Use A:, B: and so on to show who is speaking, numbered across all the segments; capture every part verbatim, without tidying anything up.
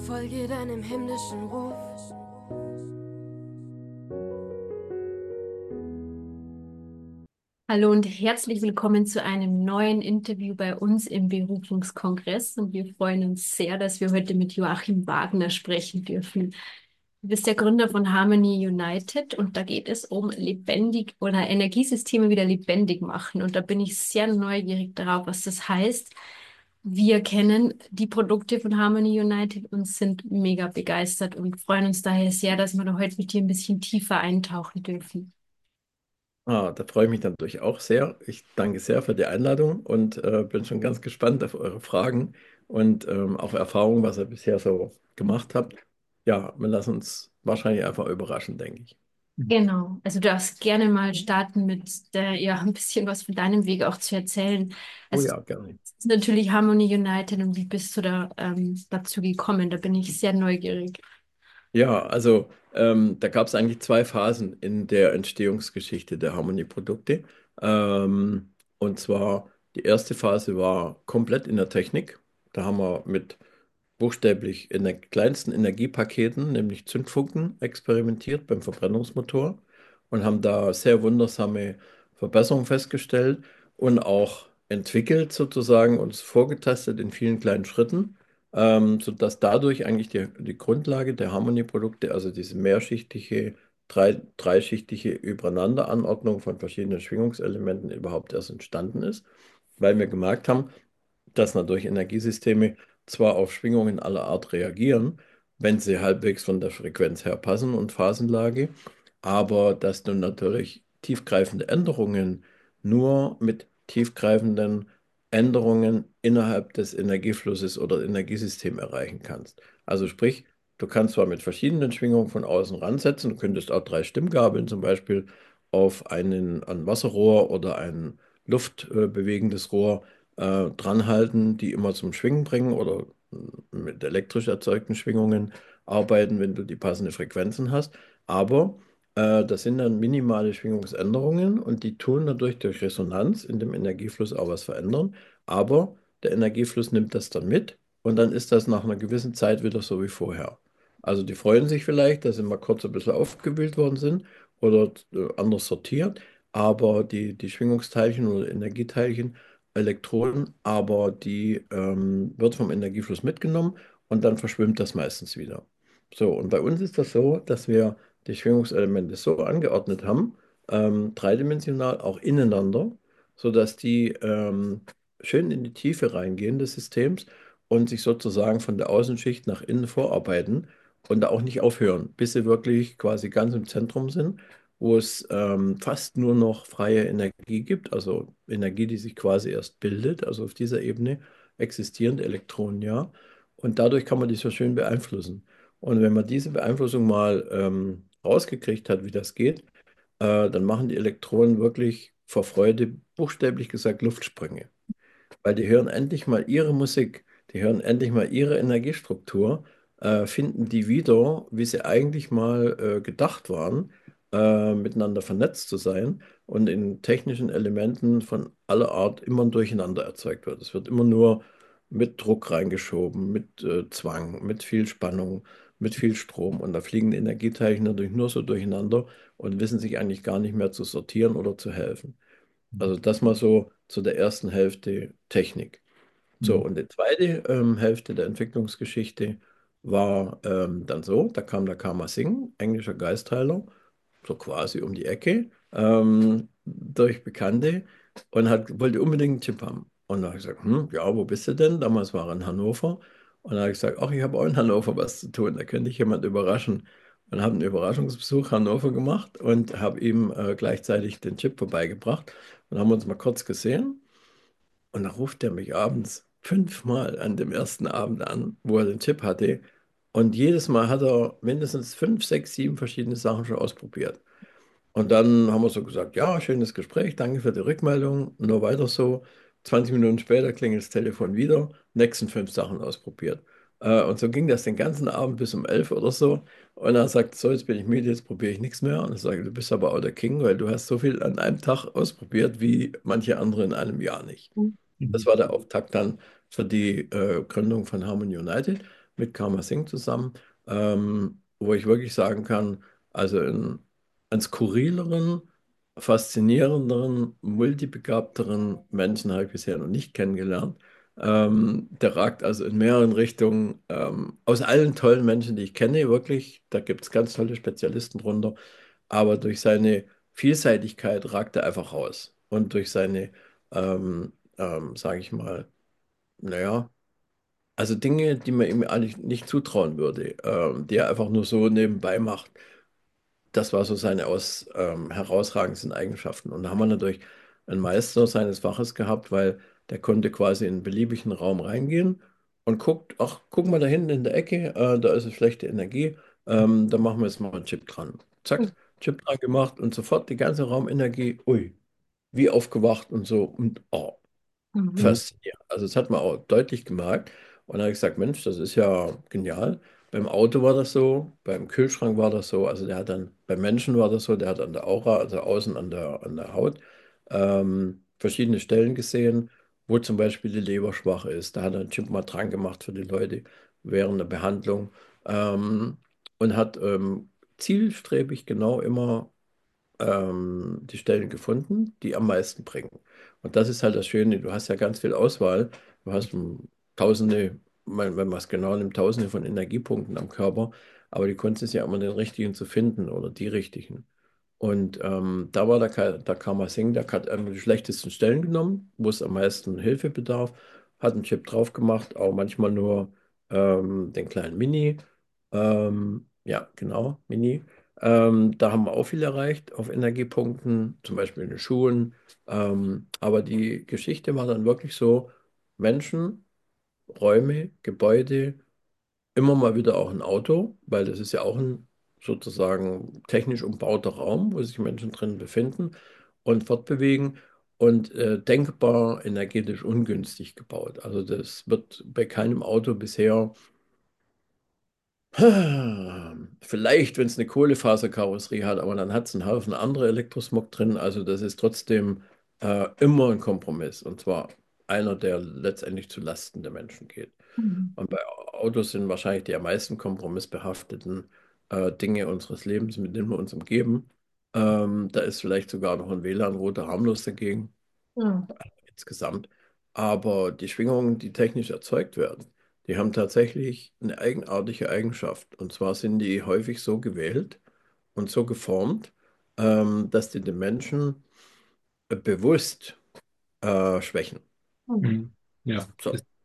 A: Folge deinem himmlischen Ruf.
B: Hallo und herzlich willkommen zu einem neuen Interview bei uns im Berufungskongress. Und wir freuen uns sehr, dass wir heute mit Joachim Wagner sprechen dürfen. Du bist der Gründer von Harmony United und da geht es um lebendig oder Energiesysteme wieder lebendig machen. Und da bin ich sehr neugierig darauf, was das heißt. Wir kennen die Produkte von Harmony United und sind mega begeistert und freuen uns daher sehr, dass wir da heute mit dir ein bisschen tiefer eintauchen dürfen.
A: Ah, da freue ich mich natürlich auch sehr. Ich danke sehr für die Einladung und äh, bin schon ganz gespannt auf eure Fragen und ähm, auch Erfahrungen, was ihr bisher so gemacht habt. Ja, wir lassen uns wahrscheinlich einfach überraschen, denke ich.
B: Genau. Also du darfst gerne mal starten mit der, ja, ein bisschen was von deinem Weg auch zu erzählen.
A: Oh
B: Also
A: ja, gerne.
B: es ist natürlich Harmony United und wie bist du da ähm, dazu gekommen? Da bin ich sehr neugierig.
A: Ja, also ähm, da gab es eigentlich zwei Phasen in der Entstehungsgeschichte der Harmony-Produkte. Ähm, und zwar die erste Phase war komplett in der Technik. Da haben wir mit buchstäblich in den kleinsten Energiepaketen, nämlich Zündfunken, experimentiert beim Verbrennungsmotor und haben da sehr wundersame Verbesserungen festgestellt und auch entwickelt sozusagen, uns vorgetestet in vielen kleinen Schritten, ähm, sodass dadurch eigentlich die, die Grundlage der Harmony-Produkte, also diese mehrschichtige, drei, dreischichtige Übereinanderanordnung von verschiedenen Schwingungselementen überhaupt erst entstanden ist, weil wir gemerkt haben, dass natürlich Energiesysteme zwar auf Schwingungen aller Art reagieren, wenn sie halbwegs von der Frequenz her passen und Phasenlage, aber dass du natürlich tiefgreifende Änderungen nur mit tiefgreifenden Änderungen innerhalb des Energieflusses oder Energiesystems erreichen kannst. Also sprich, du kannst zwar mit verschiedenen Schwingungen von außen ransetzen, du könntest auch drei Stimmgabeln zum Beispiel auf einen, ein Wasserrohr oder ein luftbewegendes Rohr äh, dranhalten, die immer zum Schwingen bringen oder äh, mit elektrisch erzeugten Schwingungen arbeiten, wenn du die passende Frequenzen hast. Aber äh, das sind dann minimale Schwingungsänderungen und die tun dadurch durch Resonanz in dem Energiefluss auch was verändern. Aber der Energiefluss nimmt das dann mit und dann ist das nach einer gewissen Zeit wieder so wie vorher. Also die freuen sich vielleicht, dass sie mal kurz ein bisschen aufgewühlt worden sind oder äh, anders sortiert, aber die, die Schwingungsteilchen oder Energieteilchen Elektroden, aber die ähm, wird vom Energiefluss mitgenommen und dann verschwimmt das meistens wieder. So, und bei uns ist das so, dass wir die Schwingungselemente so angeordnet haben, ähm, dreidimensional auch ineinander, sodass die ähm, schön in die Tiefe reingehen des Systems und sich sozusagen von der Außenschicht nach innen vorarbeiten und da auch nicht aufhören, bis sie wirklich quasi ganz im Zentrum sind, wo es ähm, fast nur noch freie Energie gibt, also Energie, die sich quasi erst bildet, also auf dieser Ebene existierende Elektronen, ja. Und dadurch kann man die so schön beeinflussen. Und wenn man diese Beeinflussung mal ähm, rausgekriegt hat, wie das geht, äh, dann machen die Elektronen wirklich vor Freude, buchstäblich gesagt, Luftsprünge. Weil die hören endlich mal ihre Musik, die hören endlich mal ihre Energiestruktur, äh, finden die wieder, wie sie eigentlich mal äh, gedacht waren, äh, miteinander vernetzt zu sein und in technischen Elementen von aller Art immer ein Durcheinander erzeugt wird. Es wird immer nur mit Druck reingeschoben, mit äh, Zwang, mit viel Spannung, mit viel Strom und da fliegen die Energieteilchen natürlich nur so durcheinander und wissen sich eigentlich gar nicht mehr zu sortieren oder zu helfen. Also das mal so zu der ersten Hälfte Technik. So,
B: Mhm.
A: und die zweite ähm, Hälfte der Entwicklungsgeschichte war ähm, dann so, da kam der Karma Singh, englischer Geistheiler, so quasi um die Ecke, ähm, durch Bekannte und hat, wollte unbedingt einen Chip haben. Und da habe ich gesagt, hm, ja, wo bist du denn? Damals war er in Hannover. Und da habe ich gesagt, ach, ich habe auch in Hannover was zu tun, da könnte ich jemand überraschen. Und habe einen Überraschungsbesuch Hannover gemacht und habe ihm äh, gleichzeitig den Chip vorbeigebracht und haben uns mal kurz gesehen. Und dann ruft er mich abends fünfmal an dem ersten Abend an, wo er den Chip hatte. Und jedes Mal hat er mindestens fünf, sechs, sieben verschiedene Sachen schon ausprobiert. Und dann haben wir so gesagt, ja, schönes Gespräch, danke für die Rückmeldung, nur weiter so. zwanzig Minuten später klingelt das Telefon wieder, nächsten fünf Sachen ausprobiert. Äh, und so ging das den ganzen Abend bis um elf oder so. Und er sagt, so, jetzt bin ich müde, jetzt probiere ich nichts mehr. Und ich sage, du bist aber auch der King, weil du hast so viel an einem Tag ausprobiert, wie manche andere in einem Jahr nicht. Das
B: Mhm.
A: war der Auftakt dann für die äh, Gründung von Harmony United. mit Karma Singh zusammen, ähm, wo ich wirklich sagen kann, also in, einen skurrileren, faszinierenderen, multibegabteren Menschen habe ich bisher noch nicht kennengelernt. Ähm, der ragt also in mehreren Richtungen, ähm, aus allen tollen Menschen, die ich kenne, wirklich, da gibt es ganz tolle Spezialisten drunter, aber durch seine Vielseitigkeit ragt er einfach raus. Und durch seine, ähm, ähm, sage ich mal, naja, also Dinge, die man ihm eigentlich nicht zutrauen würde, ähm, die er einfach nur so nebenbei macht. Das war so seine aus, ähm, herausragendsten Eigenschaften. Und da haben wir natürlich einen Meister seines Faches gehabt, weil der konnte quasi in einen beliebigen Raum reingehen und guckt, ach, guck mal da hinten in der Ecke, äh, da ist eine schlechte Energie, ähm, da machen wir jetzt mal einen Chip dran. Zack, Chip dran gemacht und sofort die ganze Raumenergie, ui, wie aufgewacht und so. Und oh,
B: Mhm.
A: faszinierend. Also das hat man auch deutlich gemerkt. Und dann habe ich gesagt, Mensch, das ist ja genial. Beim Auto war das so, beim Kühlschrank war das so, also der hat dann, beim Menschen war das so, der hat an der Aura, also außen an der, an der Haut, ähm, verschiedene Stellen gesehen, wo zum Beispiel die Leber schwach ist. Da hat er einen Chip mal dran gemacht für die Leute während der Behandlung, ähm, und hat ähm, zielstrebig genau immer ähm, die Stellen gefunden, die am meisten bringen. Und das ist halt das Schöne, du hast ja ganz viel Auswahl. Du hast um, Tausende, wenn wenn man es genau nimmt, Tausende von Energiepunkten am Körper, aber die Kunst ist ja immer den richtigen zu finden oder die richtigen. Und ähm, da war der, Ka- der Karma Singh, der hat einfach die schlechtesten Stellen genommen, wo es am meisten Hilfe bedarf, hat einen Chip drauf gemacht, auch manchmal nur ähm, den kleinen Mini. Ähm, ja, genau, Mini. Ähm, da haben wir auch viel erreicht auf Energiepunkten, zum Beispiel in den Schuhen. Ähm, aber die Geschichte war dann wirklich so: Menschen, Räume, Gebäude, immer mal wieder auch ein Auto, weil das ist ja auch ein sozusagen technisch umbauter Raum, wo sich Menschen drin befinden und fortbewegen und äh, denkbar energetisch ungünstig gebaut. Also das wird bei keinem Auto bisher, vielleicht, wenn es eine Kohlefaserkarosserie hat, aber dann hat es einen Haufen andere Elektrosmog drin. Also das ist trotzdem äh, immer ein Kompromiss, und zwar einer, der letztendlich zu Lasten der Menschen geht.
B: Mhm.
A: Und bei Autos sind wahrscheinlich die am meisten kompromissbehafteten äh, Dinge unseres Lebens, mit denen wir uns umgeben. Ähm, da ist vielleicht sogar noch ein W L A N-Router harmlos dagegen,
B: Mhm.
A: insgesamt. Aber die Schwingungen, die technisch erzeugt werden, die haben tatsächlich eine eigenartige Eigenschaft. Und zwar sind die häufig so gewählt und so geformt, ähm, dass die den Menschen äh, bewusst äh, schwächen.
B: Mhm.
C: Mhm. Ja,
A: So.
C: ist,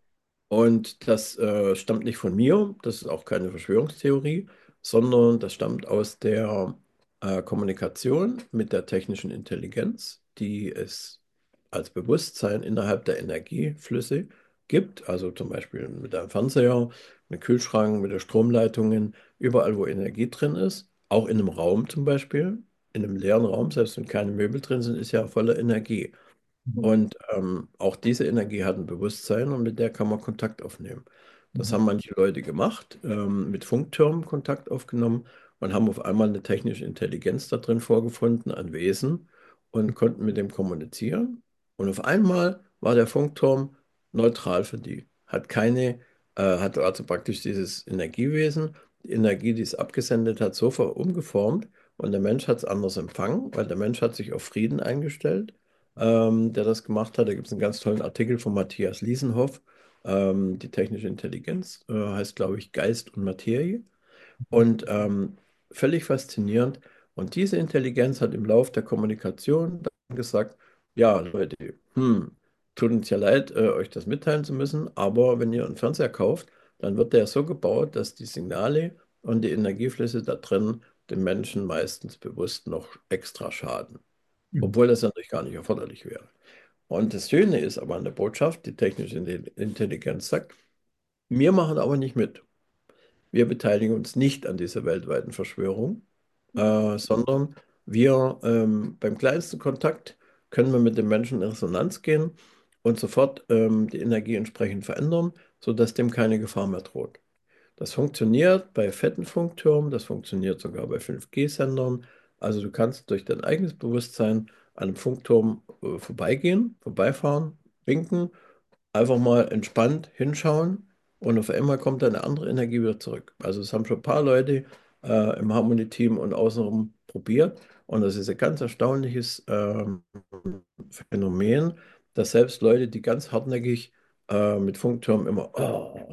A: Und das äh, stammt nicht von mir, das ist auch keine Verschwörungstheorie, sondern das stammt aus der äh, Kommunikation mit der technischen Intelligenz, die es als Bewusstsein innerhalb der Energieflüsse gibt, also zum Beispiel mit einem Fernseher, mit Kühlschrank, mit den Stromleitungen, überall, wo Energie drin ist, auch in einem Raum zum Beispiel, in einem leeren Raum, selbst wenn keine Möbel drin sind, ist ja voller Energie. Und ähm, auch diese Energie hat ein Bewusstsein und mit der kann man Kontakt aufnehmen. Das
C: mhm.
A: haben manche Leute gemacht, ähm, mit Funktürmen Kontakt aufgenommen und haben auf einmal eine technische Intelligenz da drin vorgefunden, ein Wesen, und konnten mit dem kommunizieren. Und auf einmal war der Funkturm neutral für die. Hat keine, äh, hat also praktisch dieses Energiewesen, die Energie, die es abgesendet hat, so ver- umgeformt, und der Mensch hat es anders empfangen, weil der Mensch hat sich auf Frieden eingestellt, ähm, der das gemacht hat. Da gibt es einen ganz tollen Artikel von Matthias Liesenhoff. Ähm, die technische Intelligenz äh, heißt, glaube ich, Geist und Materie. Und ähm, völlig faszinierend. Und diese Intelligenz hat im Lauf der Kommunikation dann gesagt, ja, Leute, hm, tut uns ja leid, äh, euch das mitteilen zu müssen, aber wenn ihr einen Fernseher kauft, dann wird der so gebaut, dass die Signale und die Energieflüsse da drin dem Menschen meistens bewusst noch extra schaden,
C: Mhm.
A: obwohl das natürlich gar nicht erforderlich wäre. Und das Schöne ist aber an der Botschaft, die technische Inte- Intelligenz sagt, wir machen aber nicht mit. Wir beteiligen uns nicht an dieser weltweiten Verschwörung, äh, sondern wir ähm, beim kleinsten Kontakt können wir mit dem Menschen in Resonanz gehen und sofort ähm, die Energie entsprechend verändern, sodass dem keine Gefahr mehr droht. Das funktioniert bei fetten Funktürmen, das funktioniert sogar bei fünf G-Sendern. Also du kannst durch dein eigenes Bewusstsein an einem Funkturm äh, vorbeigehen, vorbeifahren, winken, einfach mal entspannt hinschauen. und auf einmal kommt dann eine andere Energie wieder zurück. Also es haben schon ein paar Leute äh, im Harmony-Team und außenrum probiert und das ist ein ganz erstaunliches ähm, Phänomen, dass selbst Leute, die ganz hartnäckig äh, mit Funktürmen immer oh,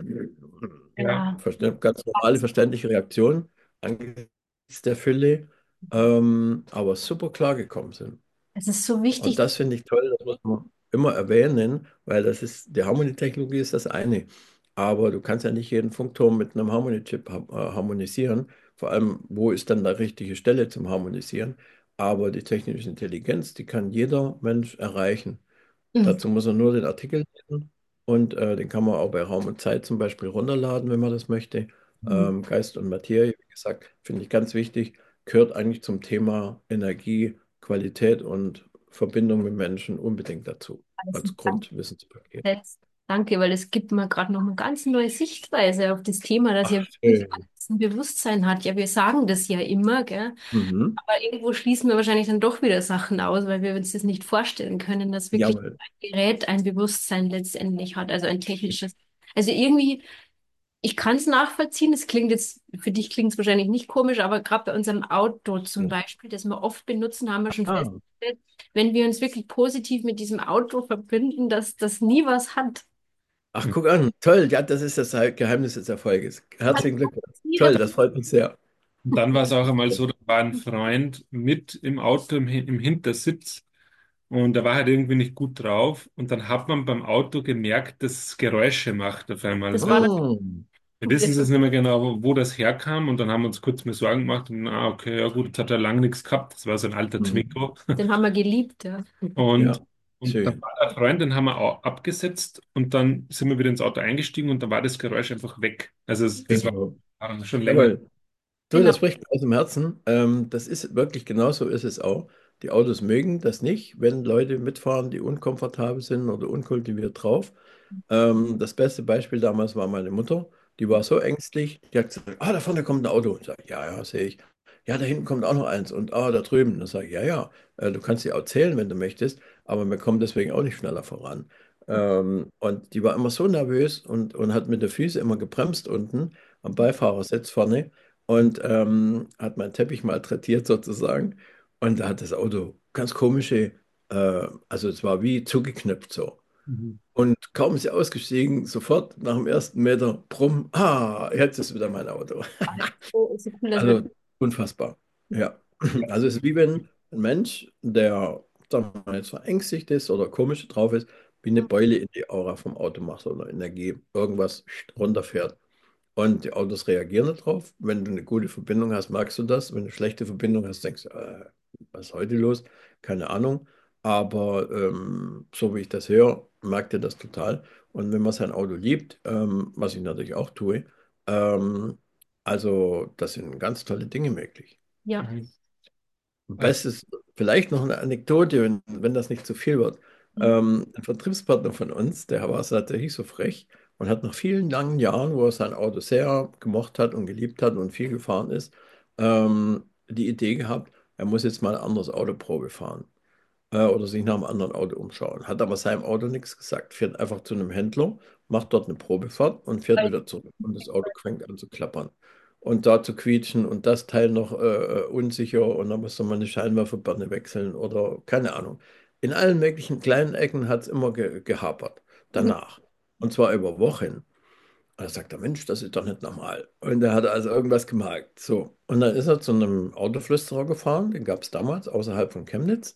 C: Ja.
B: Ja,
A: verste- ganz normale, verständliche Reaktionen angesichts der Fülle, ähm, aber super klar gekommen sind.
B: es ist so
A: Und
B: wichtig.
A: das finde ich toll, das muss man immer erwähnen, weil das ist, die Harmonietechnologie ist das eine. Aber du kannst ja nicht jeden Funkturm mit einem Harmony-Chip ha- äh, harmonisieren. Vor allem, wo ist dann die richtige Stelle zum Harmonisieren? Aber die technische Intelligenz, die kann jeder Mensch erreichen.
B: Mhm.
A: Dazu muss er nur den Artikel lesen und äh, den kann man auch bei Raum und Zeit zum Beispiel runterladen, wenn man das möchte.
B: Mhm.
A: Ähm, Geist und Materie, wie gesagt, finde ich ganz wichtig, gehört eigentlich zum Thema Energie, Qualität und Verbindung mit Menschen unbedingt dazu,
B: Also,
A: als Grundwissenspaket.
B: Jetzt. Danke, weil es gibt mir gerade noch eine ganz neue Sichtweise auf das Thema, dass ja
A: Ach,
B: wirklich
A: schön.
B: alles ein Bewusstsein hat. Ja, wir sagen das ja immer, gell?
A: Mhm.
B: Aber irgendwo schließen wir wahrscheinlich dann doch wieder Sachen aus, weil wir uns das nicht vorstellen können, dass wirklich
A: Jawohl.
B: ein Gerät ein Bewusstsein letztendlich hat, also ein technisches. Also irgendwie, ich kann es nachvollziehen. Es klingt jetzt, für dich klingt es wahrscheinlich nicht komisch, aber gerade bei unserem Auto zum Beispiel, das wir oft benutzen, haben wir schon
A: Ah.
B: festgestellt, wenn wir uns wirklich positiv mit diesem Auto verbinden, dass das nie was hat.
A: Ach, guck an. Toll. Ja, das ist das Geheimnis des Erfolges.
B: Hat
A: Herzlichen Glückwunsch.
B: jeder
A: Toll, das
B: drin.
A: freut mich sehr.
C: Und dann war es auch einmal so, da war ein Freund mit im Auto im, Hin- im Hintersitz und der war halt irgendwie nicht gut drauf. Und dann hat man beim Auto gemerkt, dass es Geräusche macht auf einmal.
B: Das war dann,
A: Mm.
C: Wir wissen
B: das,
C: es nicht mehr genau, wo das herkam. Und dann haben wir uns kurz mal Sorgen gemacht. Und, ah, okay, ja gut, jetzt hat er lange nichts gehabt. Das war so ein alter
A: Mhm.
C: Twingo.
B: den haben wir geliebt, ja.
C: Und,
A: Ja,
C: und dann
A: schön.
C: war der Freund, den haben wir auch abgesetzt. Und dann sind wir wieder ins Auto eingestiegen und dann war das Geräusch einfach weg. Also es, das war
A: Genau.
C: schon länger.
A: Jawohl. Du,
B: Genau.
A: das spricht mir aus dem Herzen. Ähm, das ist wirklich genauso ist es auch. Die Autos mögen das nicht, wenn Leute mitfahren, die unkomfortabel sind oder unkultiviert drauf. Ähm, das beste Beispiel damals war meine Mutter. Die war so ängstlich, die hat gesagt, ah, da vorne kommt ein Auto. Ich sage, ja, ja, sehe ich. Ja, da hinten kommt auch noch eins und ah, da drüben. Da sage ich, ja, ja, äh, du kannst sie auch zählen, wenn du möchtest, aber wir kommen deswegen auch nicht schneller voran. Ähm, und die war immer so nervös und, und hat mit den Füßen immer gebremst unten am Beifahrersitz vorne und ähm, hat meinen Teppich malträtiert sozusagen. Und da hat das Auto ganz komische, äh, also es war wie zugeknöpft so.
C: Mhm.
A: Und kaum ist sie ausgestiegen, sofort nach dem ersten Meter, brumm, ah, jetzt ist wieder mein Auto.
B: So, so cool, dass wir
A: Also unfassbar. Ja. Also es ist wie wenn ein Mensch, der, sagen wir mal, jetzt verängstigt ist oder komisch drauf ist, wie eine Beule in die Aura vom Auto macht oder Energie, irgendwas runterfährt. Und die Autos reagieren darauf. Wenn du eine gute Verbindung hast, merkst du das. Wenn du eine schlechte Verbindung hast, denkst du, äh, was ist heute los? Keine Ahnung. Aber ähm, so wie ich das höre, merkt ihr das total. Und wenn man sein Auto liebt, ähm, was ich natürlich auch tue, ähm, also das sind ganz tolle Dinge möglich.
B: ja.
C: Mhm. Also,
A: Bestes, vielleicht noch eine Anekdote, wenn, wenn das nicht zu viel wird. Ähm, ein Vertriebspartner von uns, der war tatsächlich so frech und hat nach vielen langen Jahren, wo er sein Auto sehr gemocht hat und geliebt hat und viel gefahren ist, ähm, die Idee gehabt, er muss jetzt mal ein anderes Auto Probe fahren äh, oder sich nach einem anderen Auto umschauen. Hat aber seinem Auto nichts gesagt. Fährt einfach zu einem Händler, macht dort eine Probefahrt und fährt wieder zurück. Und das Auto fängt an zu klappern. Und da zu quietschen und das Teil noch äh, äh, unsicher und dann muss man eine Scheinwerferbirne wechseln oder keine Ahnung. In allen möglichen kleinen Ecken hat es immer ge gehapert. Danach. Und zwar über Wochen. Und da sagt der Mensch, das ist doch nicht normal. Und er hat also irgendwas gemerkt. So. Und dann ist er zu einem Autoflüsterer gefahren, den gab es damals außerhalb von Chemnitz.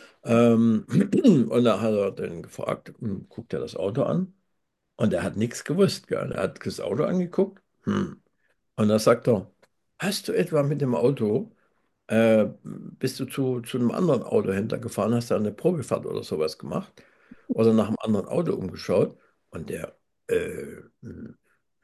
A: Ähm, und da hat er den gefragt, hm, guckt er das Auto an? Und er hat nichts gewusst. Gell? Er hat das Auto angeguckt. Hm. Und da sagt er, hast du etwa mit dem Auto, äh, bist du zu, zu einem anderen Autohändler gefahren, hast da eine Probefahrt oder sowas gemacht? Oder nach einem anderen Auto umgeschaut? Und der, äh, hm,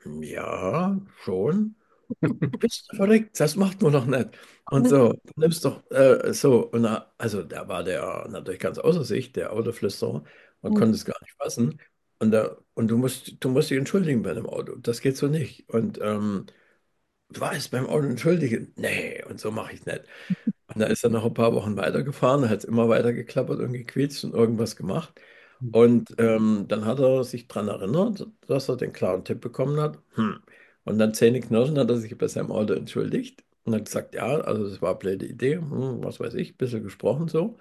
A: ja, schon. Bist du verrückt? Das macht man doch nicht. Und so, du nimmst doch äh, so, und da, also da war der natürlich ganz außer sich, der Autoflüsterer, man konnte es gar nicht fassen. Und, da, und du musst, du musst dich entschuldigen bei dem Auto. Das geht so nicht. Und ähm, was, beim Auto entschuldigen? Nee, und so mache ich es nicht. Und da ist er noch ein paar Wochen weitergefahren, hat es immer weiter geklappert und gequietscht und irgendwas gemacht. Und ähm, dann hat er sich daran erinnert, dass er den klaren Tipp bekommen hat. Hm. Und dann zähneknirschend hat er sich bei seinem Auto entschuldigt und hat gesagt, ja, also das war eine blöde Idee, hm, was weiß ich, ein bisschen gesprochen so.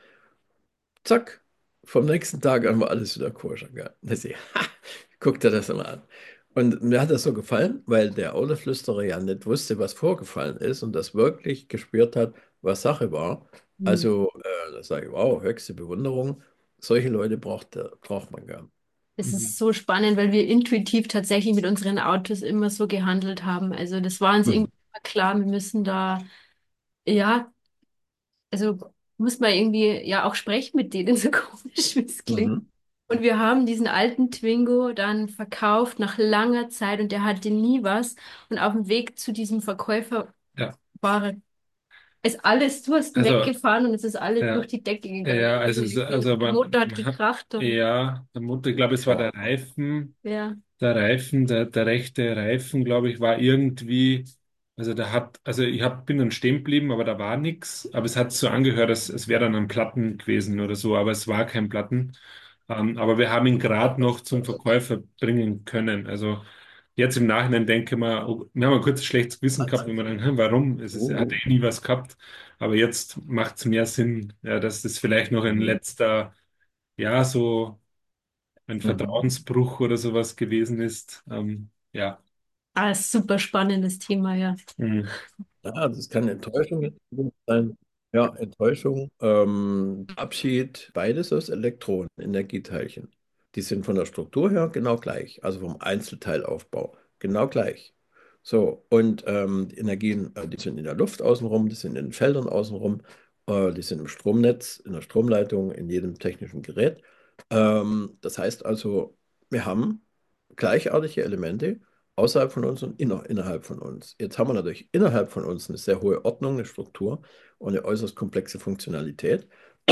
A: Zack, vom nächsten Tag an war alles wieder koscher. Gell? Da sie, ha, guckt er das mal an. Und mir hat das so gefallen, weil der Audeflüsterer ja nicht wusste, was vorgefallen ist und das wirklich gespürt hat, was Sache war.
B: Mhm.
A: Also, äh, da sage ich, wow, höchste Bewunderung. Solche Leute braucht, äh, braucht man gern.
B: Es
C: Mhm.
B: ist so spannend, weil wir intuitiv tatsächlich mit unseren Autos immer so gehandelt haben. Also das war uns
A: Mhm.
B: irgendwie immer klar, wir müssen da, ja, also muss man irgendwie ja auch sprechen mit denen, so komisch wie es klingt.
A: Mhm.
B: Und wir haben diesen alten Twingo dann verkauft nach langer Zeit und der hatte nie was. Und auf dem Weg zu diesem Verkäufer
C: Ja,
B: war er, ist alles, du hast ihn
C: also,
B: weggefahren und es ist alles durch
C: ja,
B: die Decke gegangen.
C: ja, also,
B: Also
C: es-
B: wirklich,
C: also
B: der
C: man,
B: Motor hat
C: man hat,
B: gekracht und
C: ja, der Mutter, ich glaube, es war
A: Oh.
C: der Reifen.
B: ja.
C: Der Reifen, der, der rechte Reifen, glaube ich, war irgendwie, also der hat, also ich hab, bin dann stehen geblieben, aber da war nichts. Aber es hat so angehört, dass es wäre dann ein Platten gewesen oder so, aber es war kein Platten. Ähm, aber wir haben ihn gerade noch zum Verkäufer bringen können. Also jetzt im Nachhinein denke ich mal, oh, wir haben ein kurzes schlechtes Gewissen gehabt, wenn wir dann, hm, warum? Es ist, er hat
A: Oh.
C: eh nie was gehabt. Aber jetzt macht es mehr Sinn, ja, dass das vielleicht noch ein
A: Mhm.
C: letzter, ja, so ein
A: Mhm.
C: Vertrauensbruch oder sowas gewesen ist. Ähm, ja.
B: Ah, ist super spannendes Thema, ja.
C: Mhm.
A: Ja, das kann Enttäuschung jetzt sein. Ja, Enttäuschung, ähm, Abschied, beides aus Elektronen, Energieteilchen. Die sind von der Struktur her genau gleich, also vom Einzelteilaufbau genau gleich. So, und ähm, die Energien, äh, die sind in der Luft außenrum, die sind in den Feldern außenrum, äh, die sind im Stromnetz, in der Stromleitung, in jedem technischen Gerät. Ähm, das heißt also, wir haben gleichartige Elemente außerhalb von uns und inner, innerhalb von uns. Jetzt haben wir natürlich innerhalb von uns eine sehr hohe Ordnung, eine Struktur und eine äußerst komplexe Funktionalität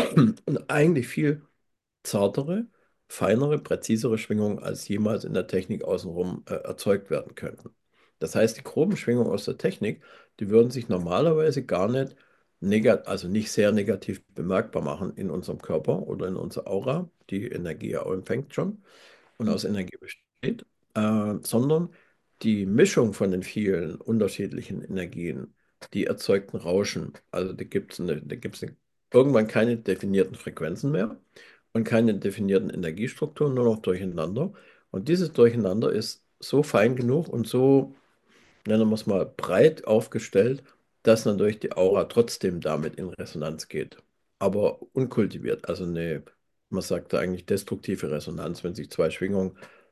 A: und eigentlich viel zartere, feinere, präzisere Schwingungen als jemals in der Technik außenrum äh, erzeugt werden könnten. Das heißt, die groben Schwingungen aus der Technik, die würden sich normalerweise gar nicht negat also nicht sehr negativ bemerkbar machen in unserem Körper oder in unserer Aura, die Energie ja auch empfängt schon und aus Energie besteht, äh, sondern die Mischung von den vielen unterschiedlichen Energien, die erzeugt ein Rauschen. Also da gibt es eine, da gibt's eine, irgendwann keine definierten Frequenzen mehr und keine definierten Energiestrukturen, nur noch Durcheinander. Und dieses Durcheinander ist so fein genug und so, nennen wir es mal, breit aufgestellt, dass natürlich die Aura trotzdem damit in Resonanz geht. Aber unkultiviert, also eine, man sagt da eigentlich destruktive Resonanz, wenn sich zwei Schwingungen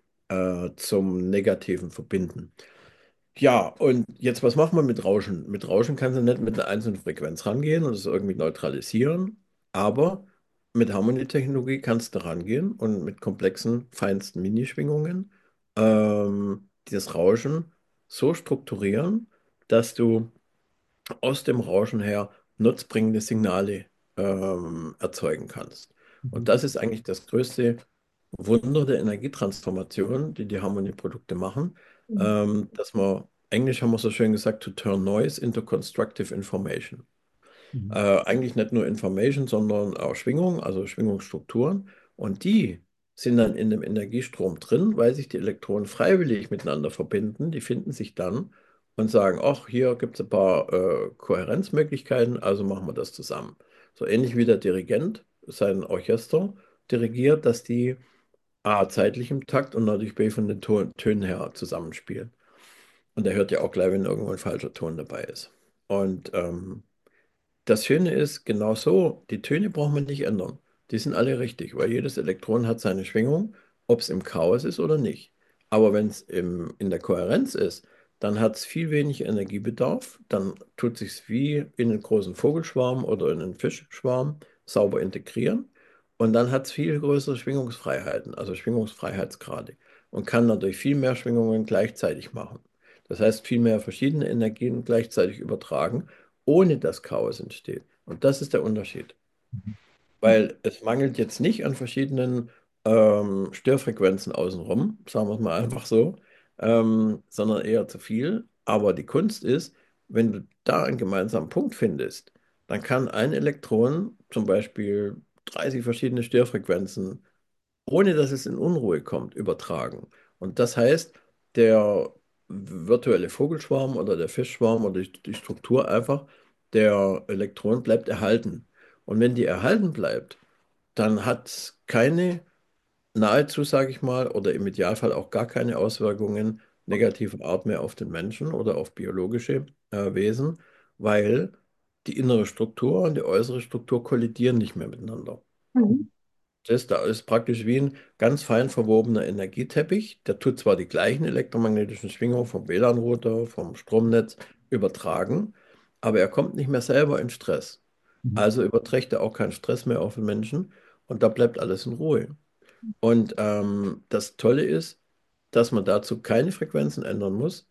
A: äh, zum Negativen verbinden. Ja, und jetzt, was macht man mit Rauschen? Mit Rauschen kannst du nicht mit einer einzelnen Frequenz rangehen und es irgendwie neutralisieren, aber mit Harmonietechnologie kannst du rangehen und mit komplexen, feinsten Minischwingungen ähm, das Rauschen so strukturieren, dass du aus dem Rauschen her nutzbringende Signale ähm, erzeugen kannst. Und
C: Mhm.
A: das ist eigentlich das größte Wunder der Energietransformation, die die Harmonieprodukte machen,
B: Mhm.
A: ähm, dass man, Englisch haben wir so schön gesagt, to turn noise into constructive information.
C: Mhm.
A: Äh, eigentlich nicht nur Information, sondern auch Schwingung, also Schwingungsstrukturen. Und die sind dann in dem Energiestrom drin, weil sich die Elektronen freiwillig miteinander verbinden. Die finden sich dann und sagen, ach, hier gibt es ein paar äh, Kohärenzmöglichkeiten, also machen wir das zusammen. So ähnlich wie der Dirigent sein Orchester dirigiert, dass die A zeitlich im Takt und natürlich B von den Ton Tönen her zusammenspielen. Und er hört ja auch gleich, wenn irgendwo ein falscher Ton dabei ist. Und ähm, das Schöne ist, genau so, die Töne braucht man nicht ändern. Die sind alle richtig, weil jedes Elektron hat seine Schwingung, ob es im Chaos ist oder nicht. Aber wenn es im, in der Kohärenz ist, dann hat es viel wenig Energiebedarf, dann tut sich wie in einen großen Vogelschwarm oder in einen Fischschwarm sauber integrieren und dann hat es viel größere Schwingungsfreiheiten, also Schwingungsfreiheitsgrade und kann dadurch viel mehr Schwingungen gleichzeitig machen. Das heißt, viel mehr verschiedene Energien gleichzeitig übertragen ohne dass Chaos entsteht. Und das ist der Unterschied. Weil es mangelt jetzt nicht an verschiedenen ähm, Störfrequenzen außenrum, sagen wir es mal einfach so, ähm, sondern eher zu viel. Aber die Kunst ist, wenn du da einen gemeinsamen Punkt findest, dann kann ein Elektron zum Beispiel dreißig verschiedene Störfrequenzen ohne dass es in Unruhe kommt, übertragen. Und das heißt, der virtuelle Vogelschwarm oder der Fischschwarm oder die, die Struktur einfach der Elektronen bleibt erhalten. Und wenn die erhalten bleibt, dann hat es keine, nahezu, sage ich mal, oder im Idealfall auch gar keine Auswirkungen negativer Art mehr auf den Menschen oder auf biologische äh, Wesen, weil die innere Struktur und die äußere Struktur kollidieren nicht mehr miteinander.
B: Mhm.
A: Das da ist praktisch wie ein ganz fein verwobener Energieteppich. Der tut zwar die gleichen elektromagnetischen Schwingungen vom W L A N-Router, vom Stromnetz übertragen, aber er kommt nicht mehr selber in Stress.
C: Mhm.
A: Also überträgt er auch keinen Stress mehr auf den Menschen und da bleibt alles in Ruhe. Und ähm, das Tolle ist, dass man dazu keine Frequenzen ändern muss.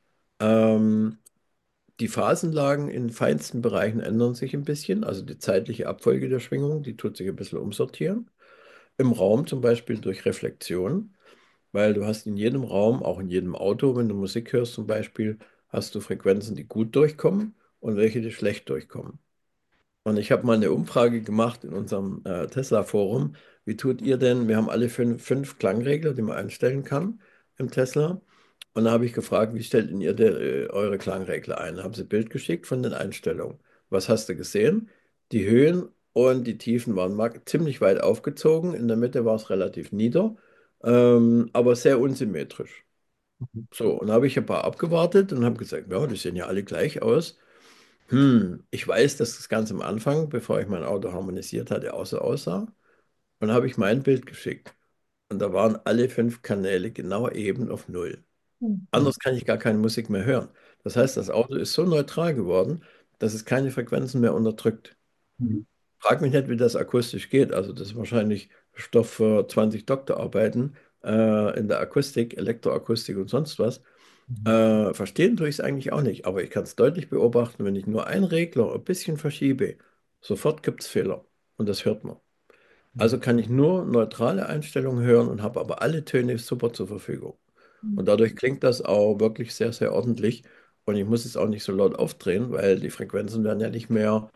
A: Ähm, die Phasenlagen in feinsten Bereichen ändern sich ein bisschen, also die zeitliche Abfolge der Schwingungen, die tut sich ein bisschen umsortieren. Im Raum zum Beispiel durch Reflexion, weil du hast in jedem Raum, auch in jedem Auto, wenn du Musik hörst zum Beispiel, hast du Frequenzen, die gut durchkommen und welche, die schlecht durchkommen. Und ich habe mal eine Umfrage gemacht in unserem äh, Tesla-Forum. Wie tut ihr denn? Wir haben alle fünf, fünf Klangregler, die man einstellen kann im Tesla. Und da habe ich gefragt, wie stellt denn ihr de, äh, eure Klangregler ein? Haben sie ein Bild geschickt von den Einstellungen. Was hast du gesehen? Die Höhen und die Tiefen waren mag- ziemlich weit aufgezogen. In der Mitte war es relativ nieder, ähm, aber sehr unsymmetrisch. So, und da habe ich ein paar abgewartet und habe gesagt, ja, die sehen ja alle gleich aus. Hm, ich weiß, dass das ganz am Anfang, bevor ich mein Auto harmonisiert hatte, auch so aussah. Und dann habe ich mein Bild geschickt. Und da waren alle fünf Kanäle genau eben auf Null.
C: Mhm.
A: Anders kann ich gar keine Musik mehr hören. Das heißt, das Auto ist so neutral geworden, dass es keine Frequenzen mehr unterdrückt.
C: Mhm.
A: Frag mich nicht, wie das akustisch geht. Also das ist wahrscheinlich Stoff für zwanzig Doktorarbeiten äh, in der Akustik, Elektroakustik und sonst was.
C: Mhm.
A: Äh, verstehen tue ich es eigentlich auch nicht, aber ich kann es deutlich beobachten, wenn ich nur einen Regler ein bisschen verschiebe, sofort gibt es Fehler und das hört man. Also kann ich nur neutrale Einstellungen hören und habe aber alle Töne super zur Verfügung. Und dadurch klingt das auch wirklich sehr, sehr ordentlich und ich muss es auch nicht so laut aufdrehen, weil die Frequenzen werden ja nicht mehr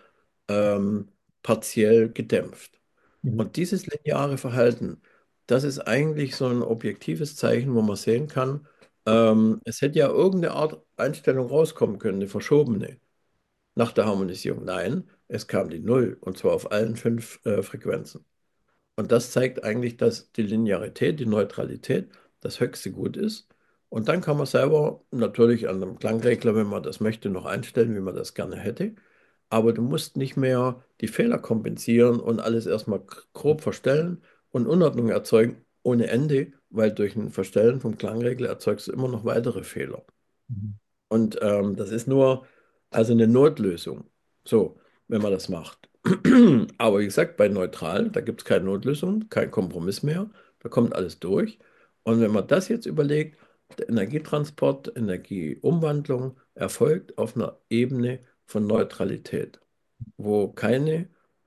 A: ähm, partiell gedämpft.
C: Mhm.
A: Und dieses lineare Verhalten, das ist eigentlich so ein objektives Zeichen, wo man sehen kann, ähm, es hätte ja irgendeine Art Einstellung rauskommen können, eine verschobene, nach der Harmonisierung. Nein, es kam die Null und zwar auf allen fünf äh, Frequenzen. Und das zeigt eigentlich, dass die Linearität, die Neutralität das höchste Gut ist. Und dann kann man selber natürlich an einem Klangregler, wenn man das möchte, noch einstellen, wie man das gerne hätte. Aber du musst nicht mehr die Fehler kompensieren und alles erstmal k- grob verstellen und Unordnung erzeugen ohne Ende, weil durch ein Verstellen vom Klangregler erzeugst du immer noch weitere Fehler.
C: Mhm.
A: Und ähm, das ist nur also eine Notlösung. So, wenn man das macht. Aber wie gesagt, bei neutral, da gibt es keine Notlösung, kein Kompromiss mehr. Da kommt alles durch. Und wenn man das jetzt überlegt, der Energietransport, Energieumwandlung erfolgt auf einer Ebene von Neutralität, wo keine,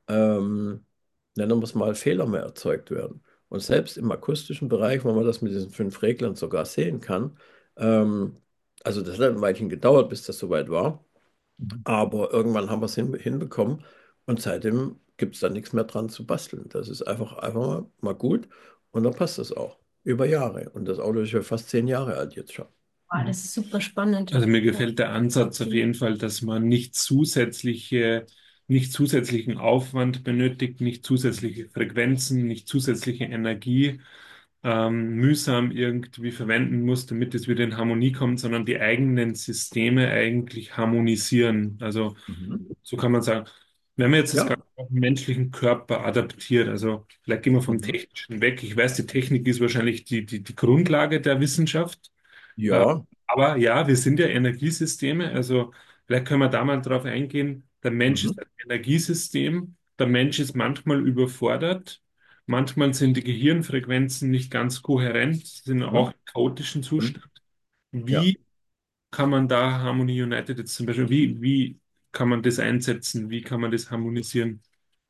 A: ähm, nennen wir es mal, Fehler mehr erzeugt werden. Und selbst im akustischen Bereich, wo man das mit diesen fünf Reglern sogar sehen kann, ähm, also das hat ein Weilchen gedauert, bis das soweit war,
C: Mhm.
A: aber irgendwann haben wir es hin, hinbekommen und seitdem gibt es da nichts mehr dran zu basteln. Das ist einfach, einfach mal, mal gut und dann passt das auch über Jahre. Und das Auto ist ja fast zehn Jahre alt jetzt schon.
B: Wow, das ist super spannend.
C: Also mir
B: Ja.
C: gefällt der Ansatz auf jeden Fall, dass man nicht zusätzliche, nicht zusätzlichen Aufwand benötigt, nicht zusätzliche Frequenzen, nicht zusätzliche Energie ähm, mühsam irgendwie verwenden muss, damit es wieder in Harmonie kommt, sondern die eigenen Systeme eigentlich harmonisieren. Also
A: Mhm.
C: so kann man sagen, wenn man jetzt das
A: Ja.
C: Ganze auf den menschlichen Körper adaptiert, also vielleicht gehen wir vom
A: Mhm.
C: Technischen weg. Ich weiß, die Technik ist wahrscheinlich die, die, die Grundlage der Wissenschaft. Äh,
A: Ja.
C: aber ja, wir sind ja Energiesysteme, also vielleicht können wir da mal drauf eingehen. Der Mensch
A: Mhm.
C: ist ein Energiesystem. Der Mensch ist manchmal überfordert. Manchmal sind die Gehirnfrequenzen nicht ganz kohärent, sind auch
A: Mhm.
C: im chaotischen
A: Mhm.
C: Zustand.
A: Ja.
C: Wie kann man da Harmony United jetzt zum Beispiel, wie, wie kann man das einsetzen? Wie kann man das harmonisieren?